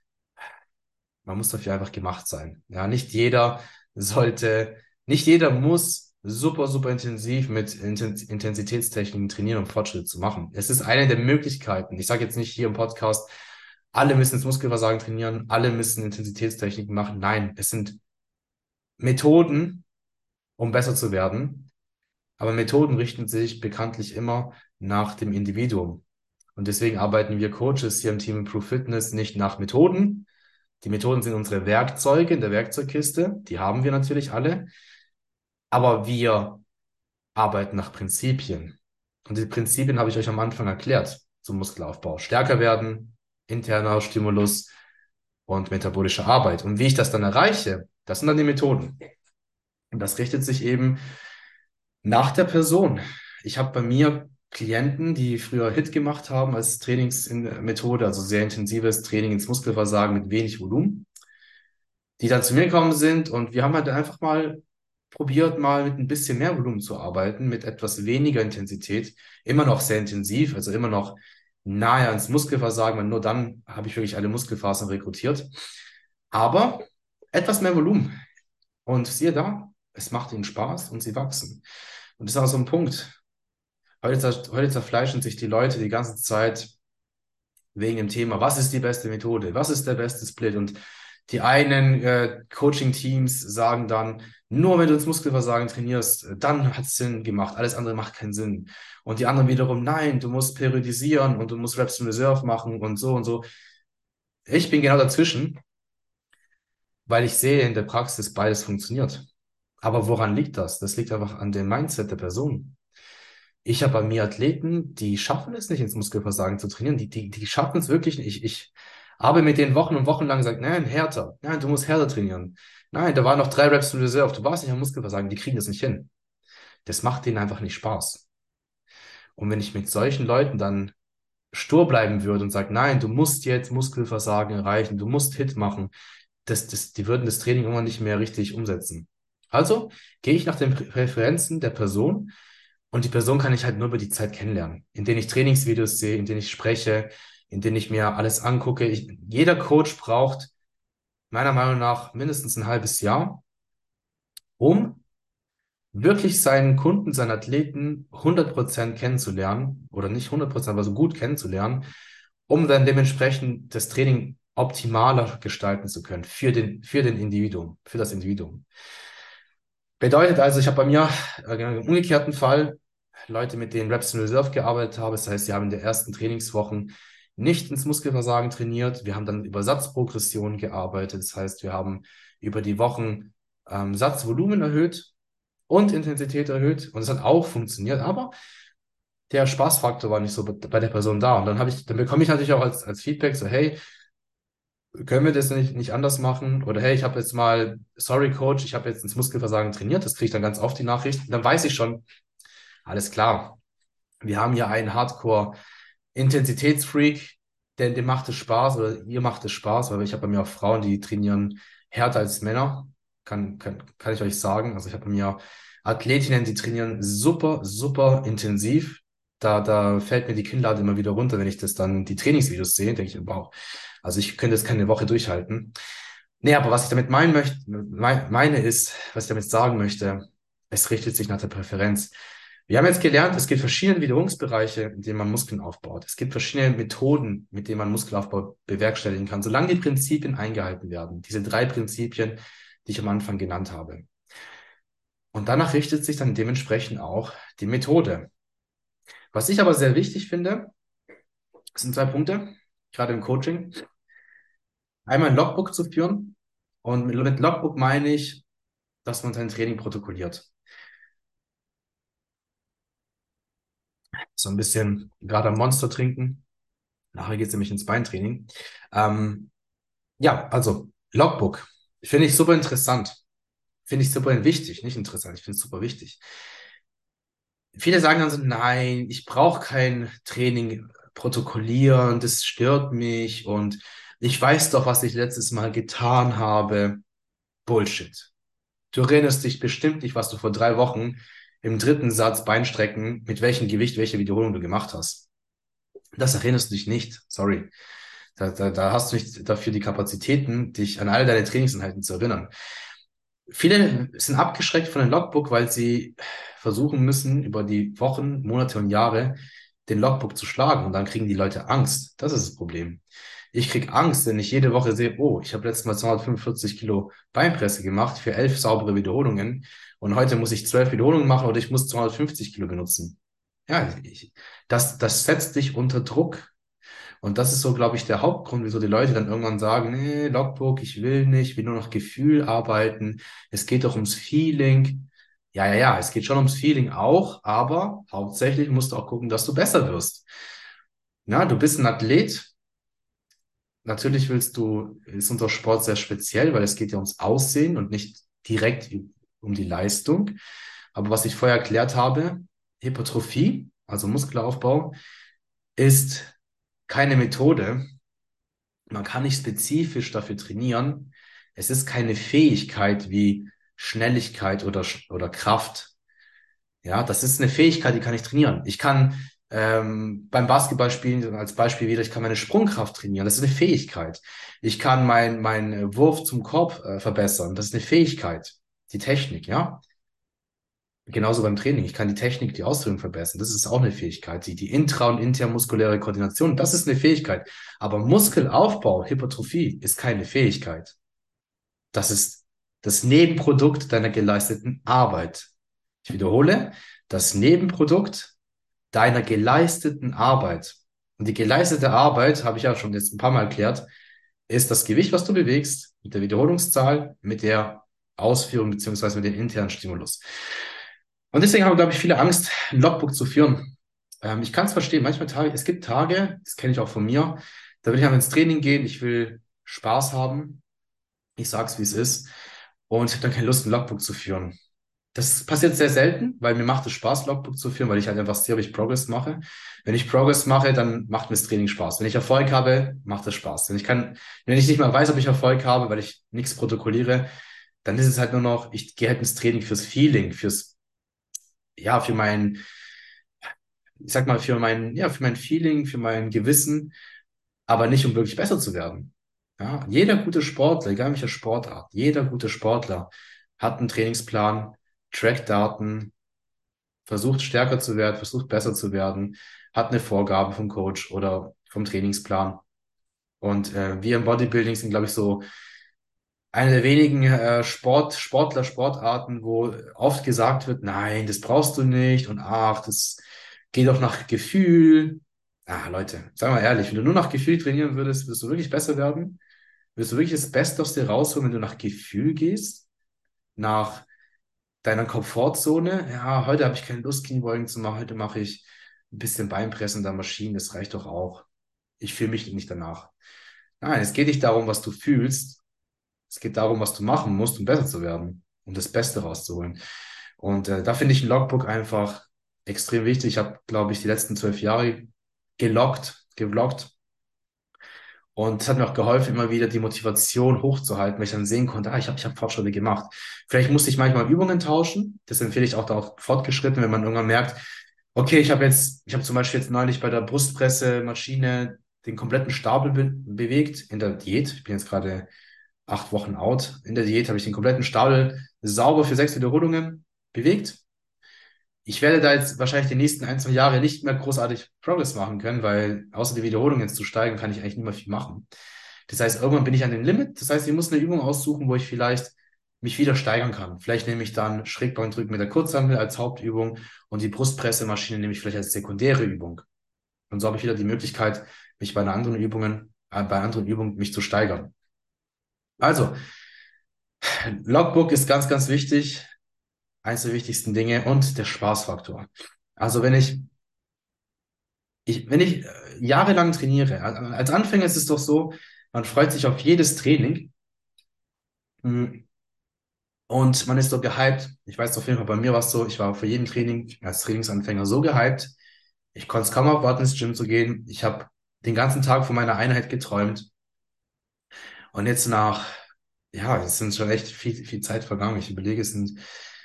man muss dafür einfach gemacht sein. Ja, nicht jeder sollte, nicht jeder muss super, super intensiv mit Inten- Intensitätstechniken trainieren, um Fortschritte zu machen. Es ist eine der Möglichkeiten. Ich sage jetzt nicht hier im Podcast, alle müssen ins Muskelversagen trainieren, alle müssen Intensitätstechniken machen. Nein, es sind Methoden, um besser zu werden. Aber Methoden richten sich bekanntlich immer nach dem Individuum. Und deswegen arbeiten wir Coaches hier im Team Improve Fitness nicht nach Methoden. Die Methoden sind unsere Werkzeuge in der Werkzeugkiste. Die haben wir natürlich alle. Aber wir arbeiten nach Prinzipien. Und die Prinzipien habe ich euch am Anfang erklärt zum Muskelaufbau. Stärker werden, interner Stimulus und metabolische Arbeit. Und wie ich das dann erreiche, das sind dann die Methoden. Und das richtet sich eben nach der Person. Ich habe bei mir Klienten, die früher H I I T gemacht haben als Trainingsmethode, also sehr intensives Training ins Muskelversagen mit wenig Volumen, die dann zu mir gekommen sind und wir haben halt einfach mal probiert, mal mit ein bisschen mehr Volumen zu arbeiten, mit etwas weniger Intensität, immer noch sehr intensiv, also immer noch nahe ans Muskelversagen, weil nur dann habe ich wirklich alle Muskelfasern rekrutiert, aber etwas mehr Volumen. Und siehe da, es macht ihnen Spaß und sie wachsen. Und das ist auch so ein Punkt. Heute, zer- heute zerfleischen sich die Leute die ganze Zeit wegen dem Thema, was ist die beste Methode, was ist der beste Split? Und die einen äh, Coaching-Teams sagen dann, nur wenn du ins Muskelversagen trainierst, dann hat es Sinn gemacht, alles andere macht keinen Sinn. Und die anderen wiederum, nein, du musst periodisieren und du musst Reps in Reserve machen und so und so. Ich bin genau dazwischen, weil ich sehe in der Praxis, beides funktioniert. Aber woran liegt das? Das liegt einfach an dem Mindset der Person. Ich habe bei mir Athleten, die schaffen es nicht, ins Muskelversagen zu trainieren. Die, die, die schaffen es wirklich nicht. Ich, ich habe mit denen Wochen und Wochen lang gesagt, nein, härter. Nein, du musst härter trainieren. Nein, da waren noch drei Reps in Reserve. Du warst nicht am Muskelversagen. Die kriegen das nicht hin. Das macht denen einfach nicht Spaß. Und wenn ich mit solchen Leuten dann stur bleiben würde und sage, nein, du musst jetzt Muskelversagen erreichen, du musst Hit machen, das, das, die würden das Training immer nicht mehr richtig umsetzen. Also gehe ich nach den Prä- Präferenzen der Person und die Person kann ich halt nur über die Zeit kennenlernen, in denen ich Trainingsvideos sehe, in denen ich spreche, in denen ich mir alles angucke. Ich, jeder Coach braucht meiner Meinung nach mindestens ein halbes Jahr, um wirklich seinen Kunden, seinen Athleten hundert Prozent kennenzulernen oder nicht hundert Prozent, aber so gut kennenzulernen, um dann dementsprechend das Training optimaler gestalten zu können für den, für den Individuum, für das Individuum. Bedeutet also, ich habe bei mir äh, genau im umgekehrten Fall Leute, mit denen Reps in Reserve gearbeitet habe. Das heißt, sie haben in den ersten Trainingswochen nicht ins Muskelversagen trainiert. Wir haben dann über Satzprogression gearbeitet. Das heißt, wir haben über die Wochen ähm, Satzvolumen erhöht und Intensität erhöht. Und es hat auch funktioniert, aber der Spaßfaktor war nicht so bei bei der Person da. Und dann habe ich, dann bekomme ich natürlich auch als, als Feedback so, hey, können wir das nicht, nicht anders machen? Oder hey, ich habe jetzt mal, sorry Coach, ich habe jetzt ins Muskelversagen trainiert. Das kriege ich dann ganz oft die Nachricht. Und dann weiß ich schon, alles klar. Wir haben hier einen Hardcore-Intensitätsfreak, denn dem macht es Spaß oder ihr macht es Spaß, weil ich habe bei mir auch Frauen, die trainieren härter als Männer. Kann, kann, kann ich euch sagen. Also ich habe bei mir Athletinnen, die trainieren super, super intensiv. Da, da fällt mir die Kinnlade immer wieder runter, wenn ich das dann die Trainingsvideos sehe, denke ich, wow. Also ich könnte das keine Woche durchhalten. Nee, aber was ich damit meinen möchte, mein, meine ist, was ich damit sagen möchte, es richtet sich nach der Präferenz. Wir haben jetzt gelernt, es gibt verschiedene Wiederholungsbereiche, in denen man Muskeln aufbaut. Es gibt verschiedene Methoden, mit denen man Muskelaufbau bewerkstelligen kann, solange die Prinzipien eingehalten werden. Diese drei Prinzipien, die ich am Anfang genannt habe. Und danach richtet sich dann dementsprechend auch die Methode. Was ich aber sehr wichtig finde, sind zwei Punkte, gerade im Coaching. Einmal ein Logbook zu führen. Und mit mit Logbook meine ich, dass man sein Training protokolliert. So ein bisschen gerade am Monster trinken. Nachher geht es nämlich ins Beintraining. Ähm, ja, also Logbook. Finde ich super interessant. Finde ich super wichtig. Nicht interessant, ich finde es super wichtig. viele sagen dann so, nein, ich brauche kein Training protokollieren, das stört mich und ich weiß doch, was ich letztes Mal getan habe. Bullshit. Du erinnerst dich bestimmt nicht, was du vor drei Wochen im dritten Satz Beinstrecken, mit welchem Gewicht, welche Wiederholung du gemacht hast. Das erinnerst du dich nicht. Sorry. Da, da, da hast du nicht dafür die Kapazitäten, dich an all deine Trainingsinhalten zu erinnern. Viele sind abgeschreckt von dem Logbook, weil sie versuchen müssen, über die Wochen, Monate und Jahre den Logbook zu schlagen. Und dann kriegen die Leute Angst. Das ist das Problem. Ich krieg Angst, wenn ich jede Woche sehe, oh, ich habe letztes Mal zweihundertfünfundvierzig Kilo Beinpresse gemacht für elf saubere Wiederholungen und heute muss ich zwölf Wiederholungen machen oder ich muss zweihundertfünfzig Kilo benutzen. Ja, ich, das, das setzt dich unter Druck. Und das ist so, glaube ich, der Hauptgrund, wieso die Leute dann irgendwann sagen, nee, Logbook, ich will nicht, ich will nur noch Gefühl arbeiten. Es geht doch ums Feeling. Ja, ja, ja, es geht schon ums Feeling auch, aber hauptsächlich musst du auch gucken, dass du besser wirst. Ja, du bist ein Athlet. Natürlich willst du, ist unser Sport sehr speziell, weil es geht ja ums Aussehen und nicht direkt um die Leistung. Aber was ich vorher erklärt habe, Hypertrophie, also Muskelaufbau, ist keine Methode. Man kann nicht spezifisch dafür trainieren. Es ist keine Fähigkeit wie Schnelligkeit oder, oder Kraft. Ja, das ist eine Fähigkeit, die kann ich trainieren. Ich kann ähm, beim Basketballspielen als Beispiel wieder, ich kann meine Sprungkraft trainieren. Das ist eine Fähigkeit. Ich kann mein, mein Wurf zum Korb äh, verbessern. Das ist eine Fähigkeit. Die Technik, ja. Genauso beim Training. Ich kann die Technik, die Ausführung verbessern. Das ist auch eine Fähigkeit. Die, die intra- und intermuskuläre Koordination, das ist eine Fähigkeit. Aber Muskelaufbau, Hypertrophie ist keine Fähigkeit. Das ist das Nebenprodukt deiner geleisteten Arbeit. Ich wiederhole, das Nebenprodukt deiner geleisteten Arbeit. Und die geleistete Arbeit, habe ich ja schon jetzt ein paar Mal erklärt, ist das Gewicht, was du bewegst, mit der Wiederholungszahl, mit der Ausführung beziehungsweise mit dem internen Stimulus. Und deswegen haben, glaube ich, viele Angst, ein Logbook zu führen. Ähm, ich kann es verstehen. Manchmal Tage, es gibt Tage, das kenne ich auch von mir, da will ich einfach ins Training gehen, ich will Spaß haben. Ich sag's, wie es ist. Und ich habe dann keine Lust, ein Logbook zu führen. Das passiert sehr selten, weil mir macht es Spaß, Logbook zu führen, weil ich halt einfach sehe, ob ich Progress mache. Wenn ich Progress mache, dann macht mir das Training Spaß. Wenn ich Erfolg habe, macht es Spaß. Wenn ich kann, wenn ich nicht mal weiß, ob ich Erfolg habe, weil ich nichts protokolliere, dann ist es halt nur noch, ich gehe halt ins Training fürs Feeling, fürs, ja, für mein, ich sag mal, für mein, ja, für mein Feeling, für mein Gewissen, aber nicht, um wirklich besser zu werden. Ja, jeder gute Sportler, egal welcher Sportart, jeder gute Sportler hat einen Trainingsplan, trackt Daten, versucht stärker zu werden, versucht besser zu werden, hat eine Vorgabe vom Coach oder vom Trainingsplan. Und äh, wir im Bodybuilding sind, glaube ich, so eine der wenigen äh, Sport, Sportler, Sportarten, wo oft gesagt wird, nein, das brauchst du nicht und ach, das geht doch nach Gefühl. Ah, Leute, sagen wir mal ehrlich, wenn du nur nach Gefühl trainieren würdest, würdest du wirklich besser werden? Würdest du wirklich das Beste aus dir rausholen, wenn du nach Gefühl gehst? Nach deiner Komfortzone? Ja, heute habe ich keine Lust, Kniebeugen zu machen, heute mache ich ein bisschen Beinpressen an der Maschine, das reicht doch auch. Ich fühle mich nicht danach. Nein, es geht nicht darum, was du fühlst, es geht darum, was du machen musst, um besser zu werden, um das Beste rauszuholen. Und äh, da finde ich ein Logbook einfach extrem wichtig. Ich habe, glaube ich, die letzten zwölf Jahre geloggt, gevloggt. Und es hat mir auch geholfen, immer wieder die Motivation hochzuhalten, weil ich dann sehen konnte, ah, ich habe ich hab Fortschritte gemacht. Vielleicht musste ich manchmal Übungen tauschen. Das empfehle ich auch da auch fortgeschritten, wenn man irgendwann merkt, okay, ich habe jetzt, ich habe zum Beispiel jetzt neulich bei der Brustpresse-Maschine den kompletten Stapel be bewegt in der Diät. Ich bin jetzt gerade acht Wochen out. In der Diät habe ich den kompletten Stapel sauber für sechs Wiederholungen bewegt. Ich werde da jetzt wahrscheinlich die nächsten ein, zwei Jahre nicht mehr großartig Progress machen können, weil außer die Wiederholungen jetzt zu steigen, kann ich eigentlich nicht mehr viel machen. Das heißt, irgendwann bin ich an dem Limit. Das heißt, ich muss eine Übung aussuchen, wo ich vielleicht mich wieder steigern kann. Vielleicht nehme ich dann Schrägbankdrücken mit der Kurzhantel als Hauptübung und die Brustpressemaschine nehme ich vielleicht als sekundäre Übung. Und so habe ich wieder die Möglichkeit, mich bei einer anderen Übungen, äh, bei anderen Übungen mich zu steigern. Also, Logbook ist ganz, ganz wichtig. Eines der wichtigsten Dinge und der Spaßfaktor. Also wenn ich, ich wenn ich äh, jahrelang trainiere, a- als Anfänger ist es doch so, man freut sich auf jedes Training. Mm, Und man ist so gehypt. Ich weiß auf jeden Fall, bei mir war es so, ich war für jeden Training als Trainingsanfänger so gehypt. Ich konnte es kaum abwarten, ins Gym zu gehen. Ich habe den ganzen Tag von meiner Einheit geträumt. Und jetzt nach, ja, es sind schon echt viel, viel Zeit vergangen. Ich überlege, es sind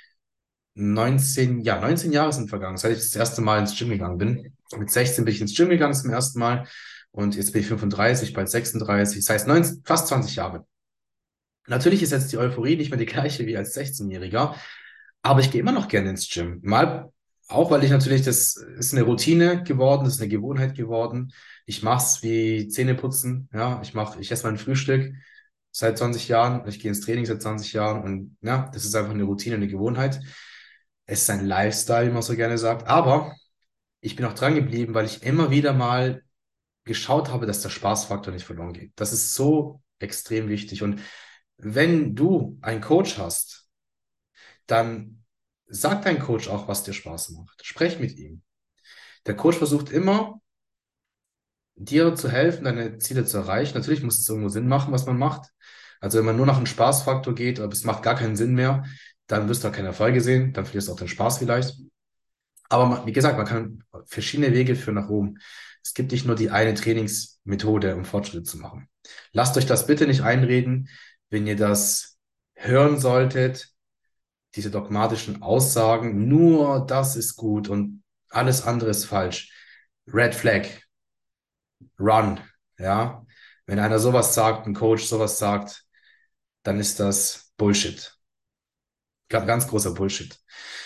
neunzehn, ja, neunzehn Jahre sind vergangen, seit ich das erste Mal ins Gym gegangen bin. Mit sechzehn bin ich ins Gym gegangen zum ersten Mal. Und jetzt bin ich fünfunddreißig, bald sechsunddreißig. Das heißt neunzehn, fast zwanzig Jahre. Natürlich ist jetzt die Euphorie nicht mehr die gleiche wie als sechzehn-Jähriger, aber ich gehe immer noch gerne ins Gym. Mal auch, weil ich natürlich, das ist eine Routine geworden, das ist eine Gewohnheit geworden. Ich mache es wie Zähneputzen, ja, ich mache, ich esse mein Frühstück seit zwanzig Jahren, ich gehe ins Training seit zwanzig Jahren und ja, das ist einfach eine Routine, eine Gewohnheit. Es ist ein Lifestyle, wie man so gerne sagt, aber ich bin auch dran geblieben, weil ich immer wieder mal geschaut habe, dass der Spaßfaktor nicht verloren geht. Das ist so extrem wichtig. Und wenn du einen Coach hast, dann sag dein Coach auch, was dir Spaß macht. Sprech mit ihm. Der Coach versucht immer, dir zu helfen, deine Ziele zu erreichen. Natürlich muss es irgendwo Sinn machen, was man macht. Also wenn man nur nach einem Spaßfaktor geht, aber es macht gar keinen Sinn mehr, dann wirst du auch keinen Erfolg sehen, dann verlierst du auch den Spaß vielleicht. Aber man, wie gesagt, man kann verschiedene Wege führen nach Rom. Es gibt nicht nur die eine Trainingsmethode, um Fortschritte zu machen. Lasst euch das bitte nicht einreden, wenn ihr das hören solltet, diese dogmatischen Aussagen, nur das ist gut und alles andere ist falsch. Red Flag, run, ja. Wenn einer sowas sagt, ein Coach sowas sagt, dann ist das Bullshit. Ganz, ganz großer Bullshit.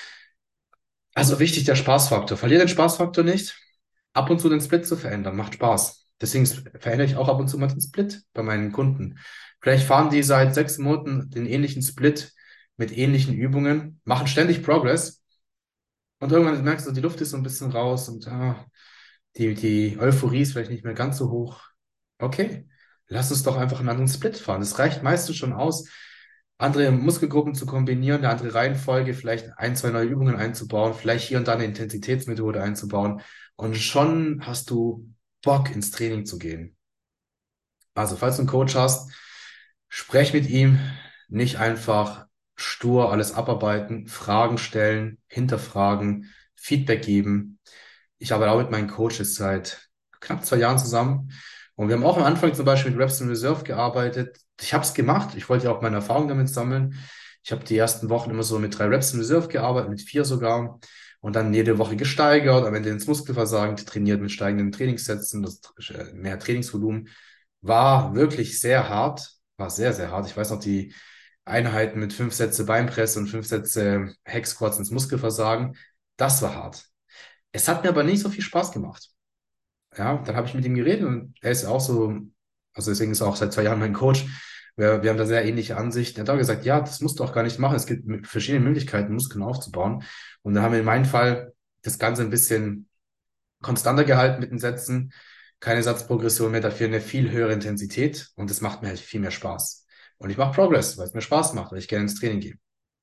Also wichtig der Spaßfaktor. Verlier den Spaßfaktor nicht. Ab und zu den Split zu verändern, macht Spaß. Deswegen verändere ich auch ab und zu mal den Split bei meinen Kunden. Vielleicht fahren die seit sechs Monaten den ähnlichen Split mit ähnlichen Übungen, machen ständig Progress und irgendwann merkst du, die Luft ist so ein bisschen raus und ah, die, die Euphorie ist vielleicht nicht mehr ganz so hoch. Okay, lass uns doch einfach einen anderen Split fahren. Das reicht meistens schon aus, andere Muskelgruppen zu kombinieren, eine andere Reihenfolge, vielleicht ein, zwei neue Übungen einzubauen, vielleicht hier und da eine Intensitätsmethode einzubauen. Und schon hast du Bock, ins Training zu gehen. Also, falls du einen Coach hast, sprech mit ihm, nicht einfach stur alles abarbeiten, Fragen stellen, hinterfragen, Feedback geben. Ich arbeite auch mit meinen Coaches seit knapp zwei Jahren zusammen. Und wir haben auch am Anfang zum Beispiel mit Reps in Reserve gearbeitet. Ich habe es gemacht. Ich wollte ja auch meine Erfahrungen damit sammeln. Ich habe die ersten Wochen immer so mit drei Reps in Reserve gearbeitet, mit vier sogar. Und dann jede Woche gesteigert, am Ende ins Muskelversagen trainiert mit steigenden Trainingssätzen, das äh, mehr Trainingsvolumen. War wirklich sehr hart, war sehr, sehr hart. Ich weiß noch, die Einheiten mit fünf Sätze Beinpresse und fünf Sätze Hack Squats ins Muskelversagen, das war hart. Es hat mir aber nicht so viel Spaß gemacht. Ja, dann habe ich mit ihm geredet und er ist auch so, also deswegen ist er auch seit zwei Jahren mein Coach. Wir, wir haben da sehr ähnliche Ansichten. Er hat auch gesagt, ja, das musst du auch gar nicht machen. Es gibt m- verschiedene Möglichkeiten, Muskeln aufzubauen. Und dann haben wir in meinem Fall das Ganze ein bisschen konstanter gehalten mit den Sätzen. Keine Satzprogression mehr, dafür eine viel höhere Intensität. Und das macht mir halt viel mehr Spaß. Und ich mache Progress, weil es mir Spaß macht, weil ich gerne ins Training gehe.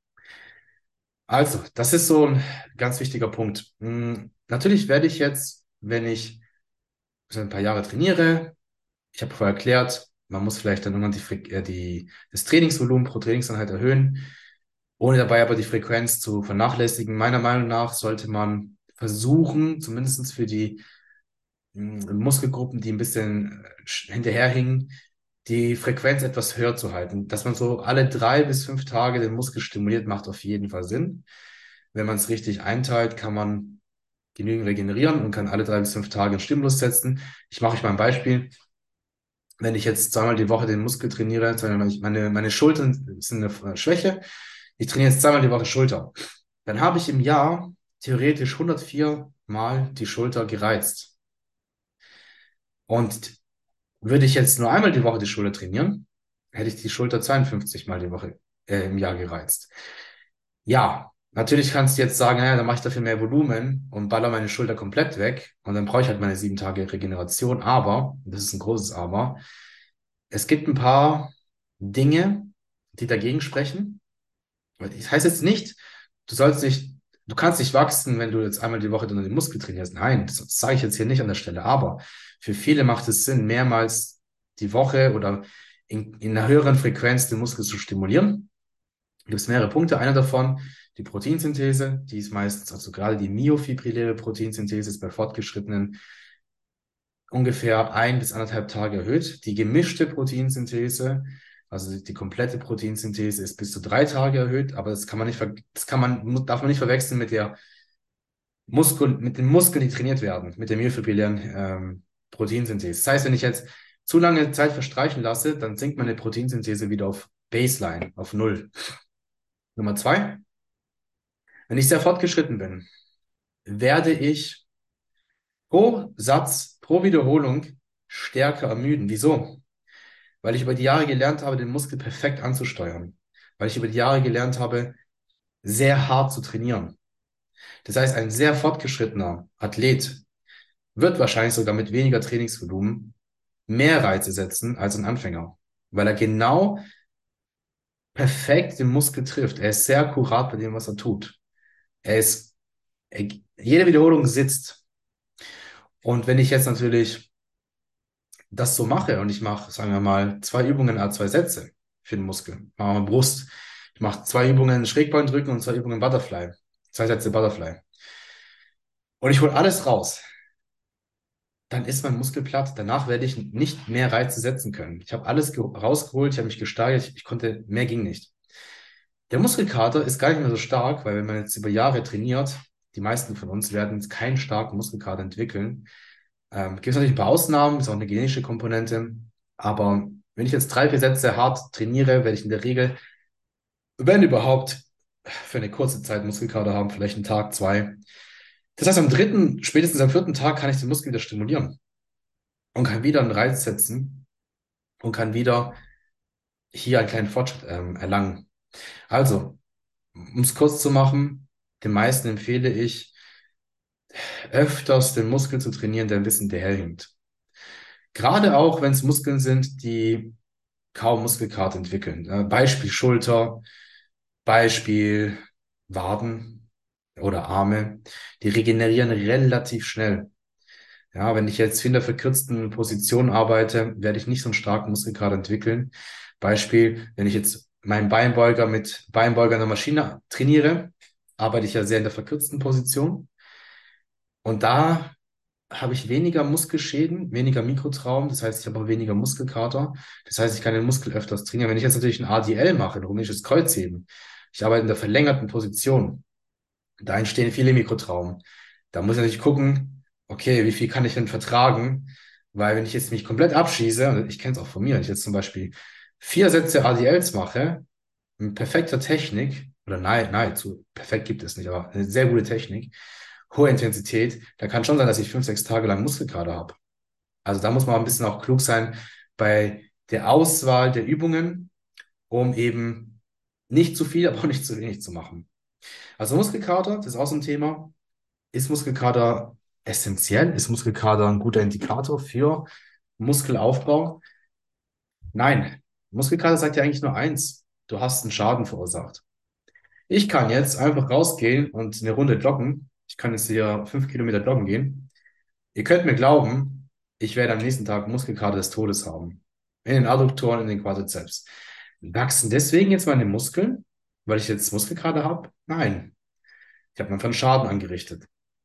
Also, das ist so ein ganz wichtiger Punkt. Hm, natürlich werde ich jetzt, wenn ich so ein paar Jahre trainiere, ich habe vorher erklärt, man muss vielleicht dann irgendwann die, Fre- äh, die, das Trainingsvolumen pro Trainingseinheit erhöhen, ohne dabei aber die Frequenz zu vernachlässigen. Meiner Meinung nach sollte man versuchen, zumindest für die mh, Muskelgruppen, die ein bisschen äh, sch- hinterherhingen, die Frequenz etwas höher zu halten. Dass man so alle drei bis fünf Tage den Muskel stimuliert, macht auf jeden Fall Sinn. Wenn man es richtig einteilt, kann man genügend regenerieren und kann alle drei bis fünf Tage einen Stimulus setzen. Ich mache euch mal ein Beispiel. Wenn ich jetzt zweimal die Woche den Muskel trainiere, zum Beispiel meine, meine Schultern sind eine Schwäche, ich trainiere jetzt zweimal die Woche Schulter, dann habe ich im Jahr theoretisch hundertvier Mal die Schulter gereizt. Und würde ich jetzt nur einmal die Woche die Schulter trainieren, hätte ich die Schulter zweiundfünfzig Mal die Woche äh, im Jahr gereizt. Ja, natürlich kannst du jetzt sagen, naja, dann mache ich dafür mehr Volumen und baller meine Schulter komplett weg und dann brauche ich halt meine sieben Tage Regeneration. Aber, das ist ein großes Aber, es gibt ein paar Dinge, die dagegen sprechen. Das heißt jetzt nicht, du sollst nicht, du kannst nicht wachsen, wenn du jetzt einmal die Woche dann den Muskel trainierst. Nein, das sage ich jetzt hier nicht an der Stelle. Aber für viele macht es Sinn, mehrmals die Woche oder in, in einer höheren Frequenz den Muskel zu stimulieren. gibt es mehrere Punkte. Einer davon, die Proteinsynthese, die ist meistens, also gerade die myofibrilläre Proteinsynthese ist bei Fortgeschrittenen ungefähr ein bis anderthalb Tage erhöht. Die gemischte Proteinsynthese, also die, die komplette Proteinsynthese ist bis zu drei Tage erhöht, aber das kann man nicht, ver- das kann man, darf man nicht verwechseln mit der Muskel, mit den Muskeln, die trainiert werden, mit der myofibrillären ähm, Proteinsynthese. Das heißt, wenn ich jetzt zu lange Zeit verstreichen lasse, dann sinkt meine Proteinsynthese wieder auf Baseline, auf Null. Nummer zwei, wenn ich sehr fortgeschritten bin, werde ich pro Satz, pro Wiederholung stärker ermüden. Wieso? Weil ich über die Jahre gelernt habe, den Muskel perfekt anzusteuern. Weil ich über die Jahre gelernt habe, sehr hart zu trainieren. Das heißt, ein sehr fortgeschrittener Athlet wird wahrscheinlich sogar mit weniger Trainingsvolumen mehr Reize setzen als ein Anfänger, weil er genau perfekt den Muskel trifft. Er ist sehr akkurat bei dem, was er tut. Er ist, er, jede Wiederholung sitzt. Und wenn ich jetzt natürlich das so mache und ich mache, sagen wir mal, zwei Übungen, a zwei Sätze für den Muskel, machen wir mal Brust. Ich mache zwei Übungen Schrägbeugendrücken und zwei Übungen Butterfly. Zwei Sätze Butterfly. Und ich hole alles raus. Dann ist mein Muskel platt. Danach werde ich nicht mehr Reize setzen können. Ich habe alles rausgeholt, ich habe mich gesteigert, ich, ich konnte, mehr ging nicht. Der Muskelkater ist gar nicht mehr so stark, weil wenn man jetzt über Jahre trainiert, die meisten von uns werden jetzt keinen starken Muskelkater entwickeln. Ähm, gibt es natürlich ein paar Ausnahmen, ist auch eine genetische Komponente. Aber wenn ich jetzt drei, vier Sätze hart trainiere, werde ich in der Regel, wenn überhaupt, für eine kurze Zeit Muskelkater haben, vielleicht einen Tag, zwei. Das heißt, am dritten, spätestens am vierten Tag kann ich den Muskel wieder stimulieren und kann wieder einen Reiz setzen und kann wieder hier einen kleinen Fortschritt ähm, erlangen. Also, um es kurz zu machen, den meisten empfehle ich, öfters den Muskel zu trainieren, der ein bisschen hinterherhinkt. Gerade auch, wenn es Muskeln sind, die kaum Muskelkater entwickeln. Äh, Beispiel Schulter, Beispiel Waden oder Arme. Die regenerieren relativ schnell. Ja, wenn ich jetzt in der verkürzten Position arbeite, werde ich nicht so einen starken Muskelkater entwickeln. Beispiel, wenn ich jetzt meinen Beinbeuger mit Beinbeuger in der Maschine trainiere, arbeite ich ja sehr in der verkürzten Position. Und da habe ich weniger Muskelschäden, weniger Mikrotraum, das heißt, ich habe auch weniger Muskelkater. Das heißt, ich kann den Muskel öfters trainieren. Wenn ich jetzt natürlich ein A D L mache, ein rumänisches Kreuzheben, ich arbeite in der verlängerten Position, da entstehen viele Mikrotraumen. Da muss ich natürlich gucken, okay, wie viel kann ich denn vertragen? Weil wenn ich jetzt mich komplett abschieße, und ich kenne es auch von mir, wenn ich jetzt zum Beispiel vier Sätze A D Ls mache, mit perfekter Technik, oder nein, nein, zu perfekt gibt es nicht, aber eine sehr gute Technik, hohe Intensität, da kann schon sein, dass ich fünf, sechs Tage lang Muskelkater habe. Also da muss man ein bisschen auch klug sein bei der Auswahl der Übungen, um eben nicht zu viel, aber auch nicht zu wenig zu machen. Also Muskelkater, das ist auch so ein Thema. Ist Muskelkater essentiell? Ist Muskelkater ein guter Indikator für Muskelaufbau? Nein. Muskelkater sagt ja eigentlich nur eins. Du hast einen Schaden verursacht. Ich kann jetzt einfach rausgehen und eine Runde joggen. Ich kann jetzt hier fünf Kilometer joggen gehen. Ihr könnt mir glauben, ich werde am nächsten Tag Muskelkater des Todes haben. In den Adduktoren, in den Quadrizeps. Wachsen deswegen jetzt meine Muskeln, weil ich jetzt Muskelkater habe? Nein. Ich habe einfach einen Schaden angerichtet.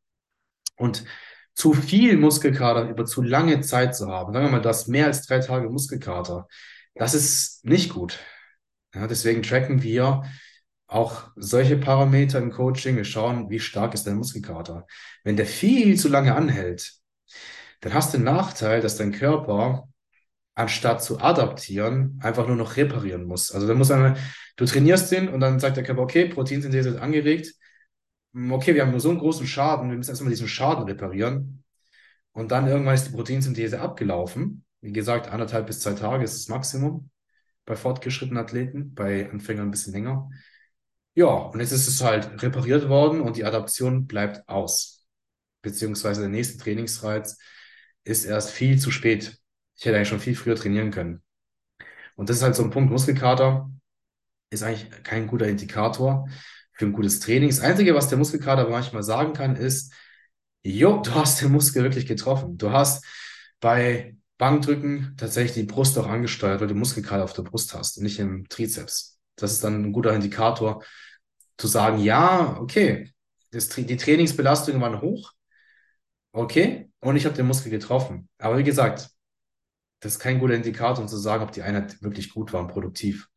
Und zu viel Muskelkater über zu lange Zeit zu haben, sagen wir mal, das mehr als drei Tage Muskelkater, das ist nicht gut. Ja, deswegen tracken wir auch solche Parameter im Coaching. Wir schauen, wie stark ist dein Muskelkater. Wenn der viel zu lange anhält, dann hast du den Nachteil, dass dein Körper, anstatt zu adaptieren, einfach nur noch reparieren muss. Also dann muss man, du trainierst den und dann sagt der Körper, okay, Proteinsynthese ist angeregt. Okay, wir haben nur so einen großen Schaden, wir müssen erstmal diesen Schaden reparieren. Und dann irgendwann ist die Proteinsynthese abgelaufen. Wie gesagt, anderthalb bis zwei Tage ist das Maximum bei fortgeschrittenen Athleten, bei Anfängern ein bisschen länger. Ja, und jetzt ist es halt repariert worden und die Adaption bleibt aus. Beziehungsweise der nächste Trainingsreiz ist erst viel zu spät. Ich hätte eigentlich schon viel früher trainieren können. Und das ist halt so ein Punkt. Muskelkater ist eigentlich kein guter Indikator für ein gutes Training. Das Einzige, was der Muskelkater aber manchmal sagen kann, ist, jo, du hast den Muskel wirklich getroffen. Du hast bei Bankdrücken tatsächlich die Brust auch angesteuert, weil du Muskelkater auf der Brust hast und nicht im Trizeps. Das ist dann ein guter Indikator, zu sagen, ja, okay, das, Tra- die Trainingsbelastungen waren hoch, okay, und ich habe den Muskel getroffen. Aber wie gesagt, das ist kein guter Indikator, um zu sagen, ob die Einheit wirklich gut war und produktiv.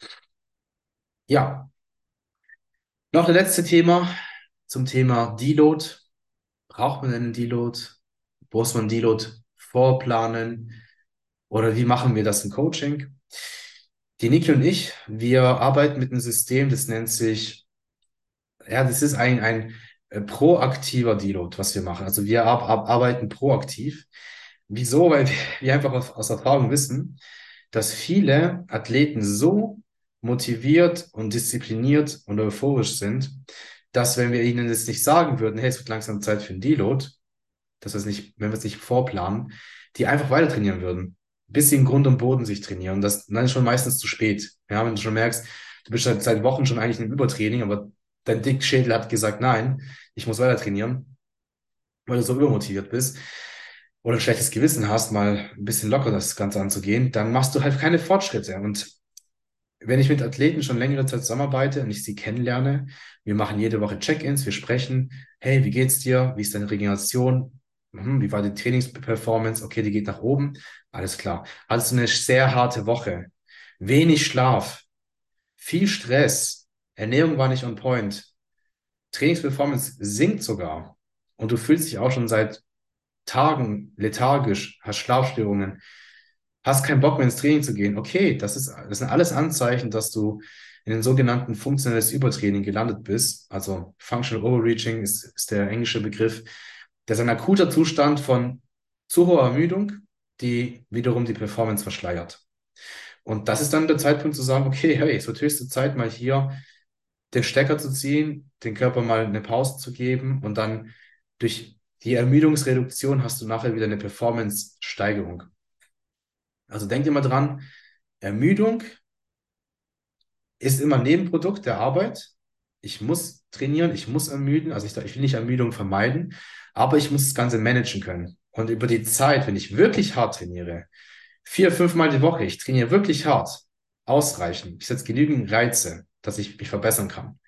Ja, noch das letzte Thema zum Thema Deload. Braucht man einen Deload? Muss man Deload vorplanen? Oder wie machen wir das im Coaching? Die Niki und ich, wir arbeiten mit einem System, das nennt sich, ja, das ist ein, ein äh, proaktiver Deload, was wir machen. Also wir ar ar arbeiten proaktiv. Wieso? Weil wir, wir einfach aus, aus Erfahrung wissen, dass viele Athleten so motiviert und diszipliniert und euphorisch sind, dass wenn wir ihnen das nicht sagen würden, hey, es wird langsam Zeit für einen Deload, dass wir es nicht, wenn wir es nicht vorplanen, die einfach weiter trainieren würden, bis sie im Grund und Boden sich trainieren. Das dann ist schon meistens zu spät. Ja, wenn du schon merkst, du bist seit, seit Wochen schon eigentlich im Übertraining, aber dein Dickschädel hat gesagt, nein, ich muss weiter trainieren, weil du so übermotiviert bist oder ein schlechtes Gewissen hast, mal ein bisschen locker das Ganze anzugehen, dann machst du halt keine Fortschritte. Und wenn ich mit Athleten schon längere Zeit zusammenarbeite und ich sie kennenlerne, wir machen jede Woche Check-ins, wir sprechen, hey, wie geht's dir? Wie ist deine Regeneration? Hm, wie war die Trainingsperformance? Okay, die geht nach oben. Alles klar. Hattest du eine sehr harte Woche? Wenig Schlaf, viel Stress, Ernährung war nicht on point, Trainingsperformance sinkt sogar und du fühlst dich auch schon seit Tagen lethargisch, hast Schlafstörungen, hast keinen Bock mehr ins Training zu gehen. Okay, das ist, das sind alles Anzeichen, dass du in den sogenannten funktionelles Übertraining gelandet bist. Also Functional Overreaching ist, ist der englische Begriff. Das ist ein akuter Zustand von zu hoher Ermüdung, die wiederum die Performance verschleiert. Und das ist dann der Zeitpunkt zu sagen, okay, hey, es wird höchste Zeit, mal hier den Stecker zu ziehen, den Körper mal eine Pause zu geben und dann durch die Ermüdungsreduktion hast du nachher wieder eine Performance-Steigerung. Also denk immer dran, Ermüdung ist immer ein Nebenprodukt der Arbeit. Ich muss trainieren, ich muss ermüden, also ich, ich will nicht Ermüdung vermeiden, aber ich muss das Ganze managen können. Und über die Zeit, wenn ich wirklich hart trainiere, vier, fünfmal die Woche, ich trainiere wirklich hart, ausreichend, ich setze genügend Reize, dass ich mich verbessern kann.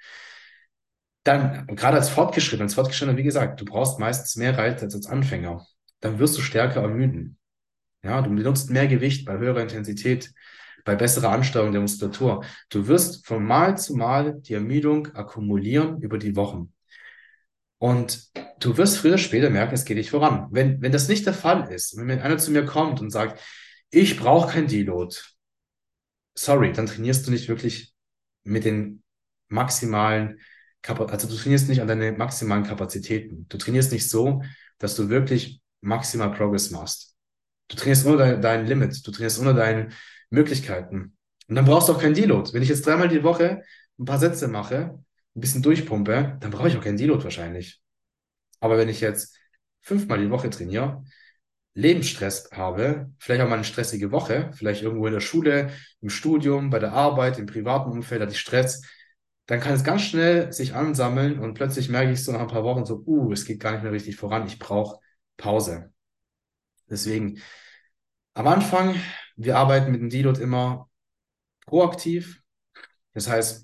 Dann, gerade als Fortgeschrittener, als Fortgeschrittener, wie gesagt, du brauchst meistens mehr Reize als als Anfänger. Dann wirst du stärker ermüden. Ja, du benutzt mehr Gewicht bei höherer Intensität, bei besserer Ansteuerung der Muskulatur. Du wirst von Mal zu Mal die Ermüdung akkumulieren über die Wochen. Und du wirst früher oder später merken, es geht nicht voran. Wenn, wenn das nicht der Fall ist, wenn einer zu mir kommt und sagt, ich brauche kein Deload, sorry, dann trainierst du nicht wirklich mit den maximalen, Kapa- also du trainierst nicht an deine maximalen Kapazitäten. Du trainierst nicht so, dass du wirklich maximal Progress machst. Du trainierst unter dein, dein Limit, du trainierst unter deinen Möglichkeiten. Und dann brauchst du auch keinen Deload. Wenn ich jetzt dreimal die Woche ein paar Sätze mache, ein bisschen durchpumpe, dann brauche ich auch keinen Deload wahrscheinlich. Aber wenn ich jetzt fünfmal die Woche trainiere, Lebensstress habe, vielleicht auch mal eine stressige Woche, vielleicht irgendwo in der Schule, im Studium, bei der Arbeit, im privaten Umfeld hatte ich Stress, dann kann es ganz schnell sich ansammeln und plötzlich merke ich so nach ein paar Wochen so, uh, es geht gar nicht mehr richtig voran, ich brauche Pause. Deswegen am Anfang, wir arbeiten mit dem Deload immer proaktiv. Das heißt,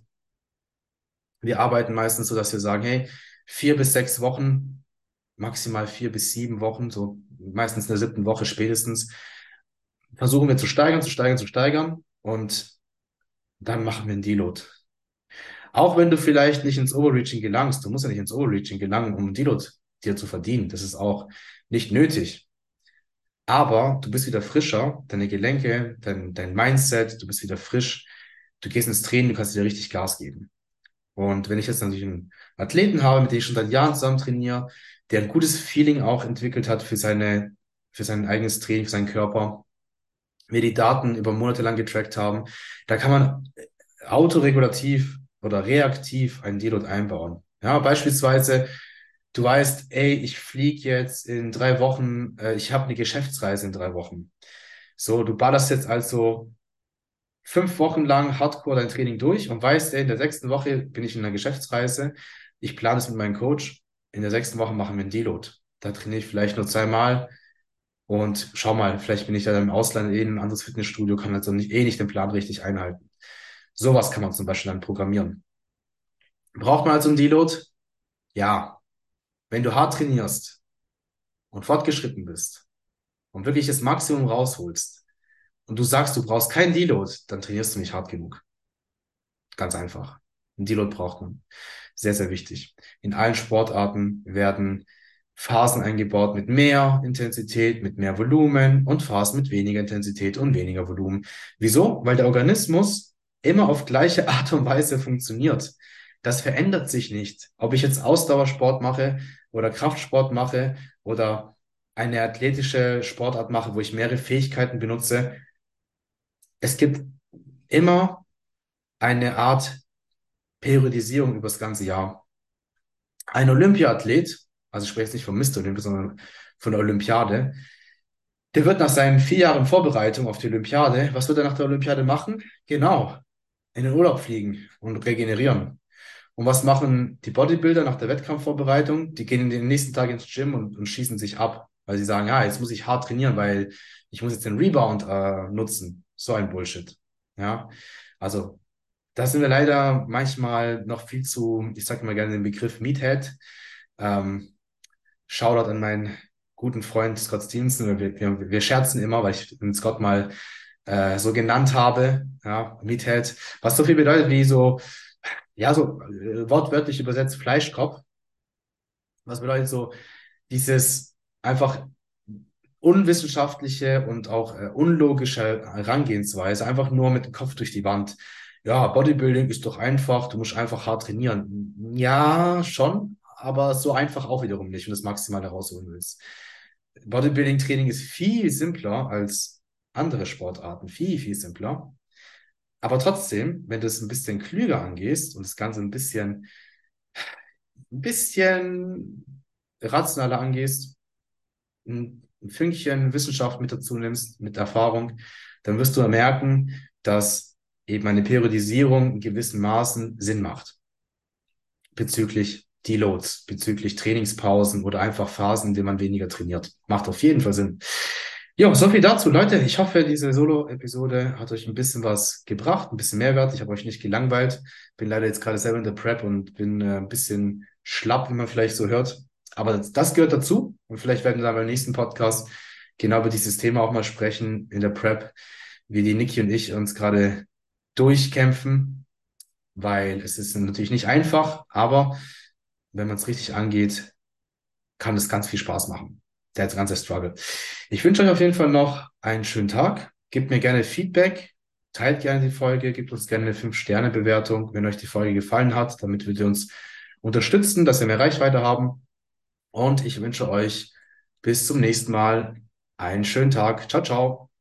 wir arbeiten meistens so, dass wir sagen, hey, vier bis sechs Wochen, maximal vier bis sieben Wochen, so meistens in der siebten Woche spätestens, versuchen wir zu steigern, zu steigern, zu steigern und dann machen wir einen Deload. Auch wenn du vielleicht nicht ins Overreaching gelangst, du musst ja nicht ins Overreaching gelangen, um einen Deload dir zu verdienen. Das ist auch nicht nötig. Aber du bist wieder frischer, deine Gelenke, dein, dein Mindset, du bist wieder frisch. Du gehst ins Training, du kannst wieder richtig Gas geben. Und wenn ich jetzt natürlich einen Athleten habe, mit dem ich schon seit Jahren zusammen trainiere, der ein gutes Feeling auch entwickelt hat für seine, für sein eigenes Training, für seinen Körper, wir die Daten über Monate lang getrackt haben, da kann man autoregulativ oder reaktiv einen Deload einbauen. Ja, beispielsweise, du weißt, ey, ich fliege jetzt in drei Wochen, äh, ich habe eine Geschäftsreise in drei Wochen. So, du ballerst jetzt also fünf Wochen lang hardcore dein Training durch und weißt, ey, in der sechsten Woche bin ich in einer Geschäftsreise. Ich plane es mit meinem Coach. In der sechsten Woche machen wir einen Deload. Da trainiere ich vielleicht nur zweimal und schau mal, vielleicht bin ich da im Ausland eh in ein anderes Fitnessstudio, kann also nicht, eh nicht den Plan richtig einhalten. Sowas kann man zum Beispiel dann programmieren. Braucht man also einen Deload? Ja. Wenn du hart trainierst und fortgeschritten bist und wirklich das Maximum rausholst und du sagst, du brauchst keinen Deload, dann trainierst du nicht hart genug. Ganz einfach. Ein Deload braucht man. Sehr, sehr wichtig. In allen Sportarten werden Phasen eingebaut mit mehr Intensität, mit mehr Volumen und Phasen mit weniger Intensität und weniger Volumen. Wieso? Weil der Organismus immer auf gleiche Art und Weise funktioniert. Das verändert sich nicht. Ob ich jetzt Ausdauersport mache oder Kraftsport mache oder eine athletische Sportart mache, wo ich mehrere Fähigkeiten benutze. Es gibt immer eine Art Periodisierung über das ganze Jahr. Ein Olympiaathlet, also ich spreche jetzt nicht von Mister Olympia, sondern von der Olympiade, der wird nach seinen vier Jahren Vorbereitung auf die Olympiade, was wird er nach der Olympiade machen? Genau, in den Urlaub fliegen und regenerieren. Und was machen die Bodybuilder nach der Wettkampfvorbereitung? Die gehen in den nächsten Tag ins Gym und, und schießen sich ab, weil sie sagen, ja, jetzt muss ich hart trainieren, weil ich muss jetzt den Rebound äh, nutzen. So ein Bullshit. Ja, also da sind wir leider manchmal noch viel zu, ich sage immer gerne den Begriff Meathead. Ähm, Shoutout an meinen guten Freund Scott Stevenson. Wir, wir, wir scherzen immer, weil ich den Scott mal äh, so genannt habe, ja, Meathead, was so viel bedeutet wie so, ja, so äh, wortwörtlich übersetzt Fleischkopf. Was bedeutet so dieses einfach unwissenschaftliche und auch äh, unlogische Herangehensweise, einfach nur mit dem Kopf durch die Wand. Ja, Bodybuilding ist doch einfach, du musst einfach hart trainieren. Ja, schon, aber so einfach auch wiederum nicht, wenn du das Maximale rausholen willst. Bodybuilding-Training ist viel simpler als andere Sportarten, viel, viel simpler. Aber trotzdem, wenn du es ein bisschen klüger angehst und das Ganze ein bisschen, ein bisschen rationaler angehst, ein ein Fünkchen Wissenschaft mit dazu nimmst, mit Erfahrung, dann wirst du merken, dass eben eine Periodisierung in gewissen Maßen Sinn macht. Bezüglich Deloads, bezüglich Trainingspausen oder einfach Phasen, in denen man weniger trainiert. Macht auf jeden Fall Sinn. Ja, so viel dazu, Leute. Ich hoffe, diese Solo-Episode hat euch ein bisschen was gebracht, ein bisschen Mehrwert. Ich habe euch nicht gelangweilt. Bin leider jetzt gerade selber in der Prep und bin äh, ein bisschen schlapp, wie man vielleicht so hört. Aber das, das gehört dazu. Und vielleicht werden wir dann beim nächsten Podcast genau über dieses Thema auch mal sprechen in der Prep, wie die Niki und ich uns gerade durchkämpfen, weil es ist natürlich nicht einfach, aber wenn man es richtig angeht, kann es ganz viel Spaß machen. Der ganze Struggle. Ich wünsche euch auf jeden Fall noch einen schönen Tag. Gebt mir gerne Feedback, teilt gerne die Folge, gebt uns gerne eine fünf Sterne Bewertung, wenn euch die Folge gefallen hat, damit wir uns unterstützen, dass wir mehr Reichweite haben. Und ich wünsche euch bis zum nächsten Mal einen schönen Tag. Ciao, ciao.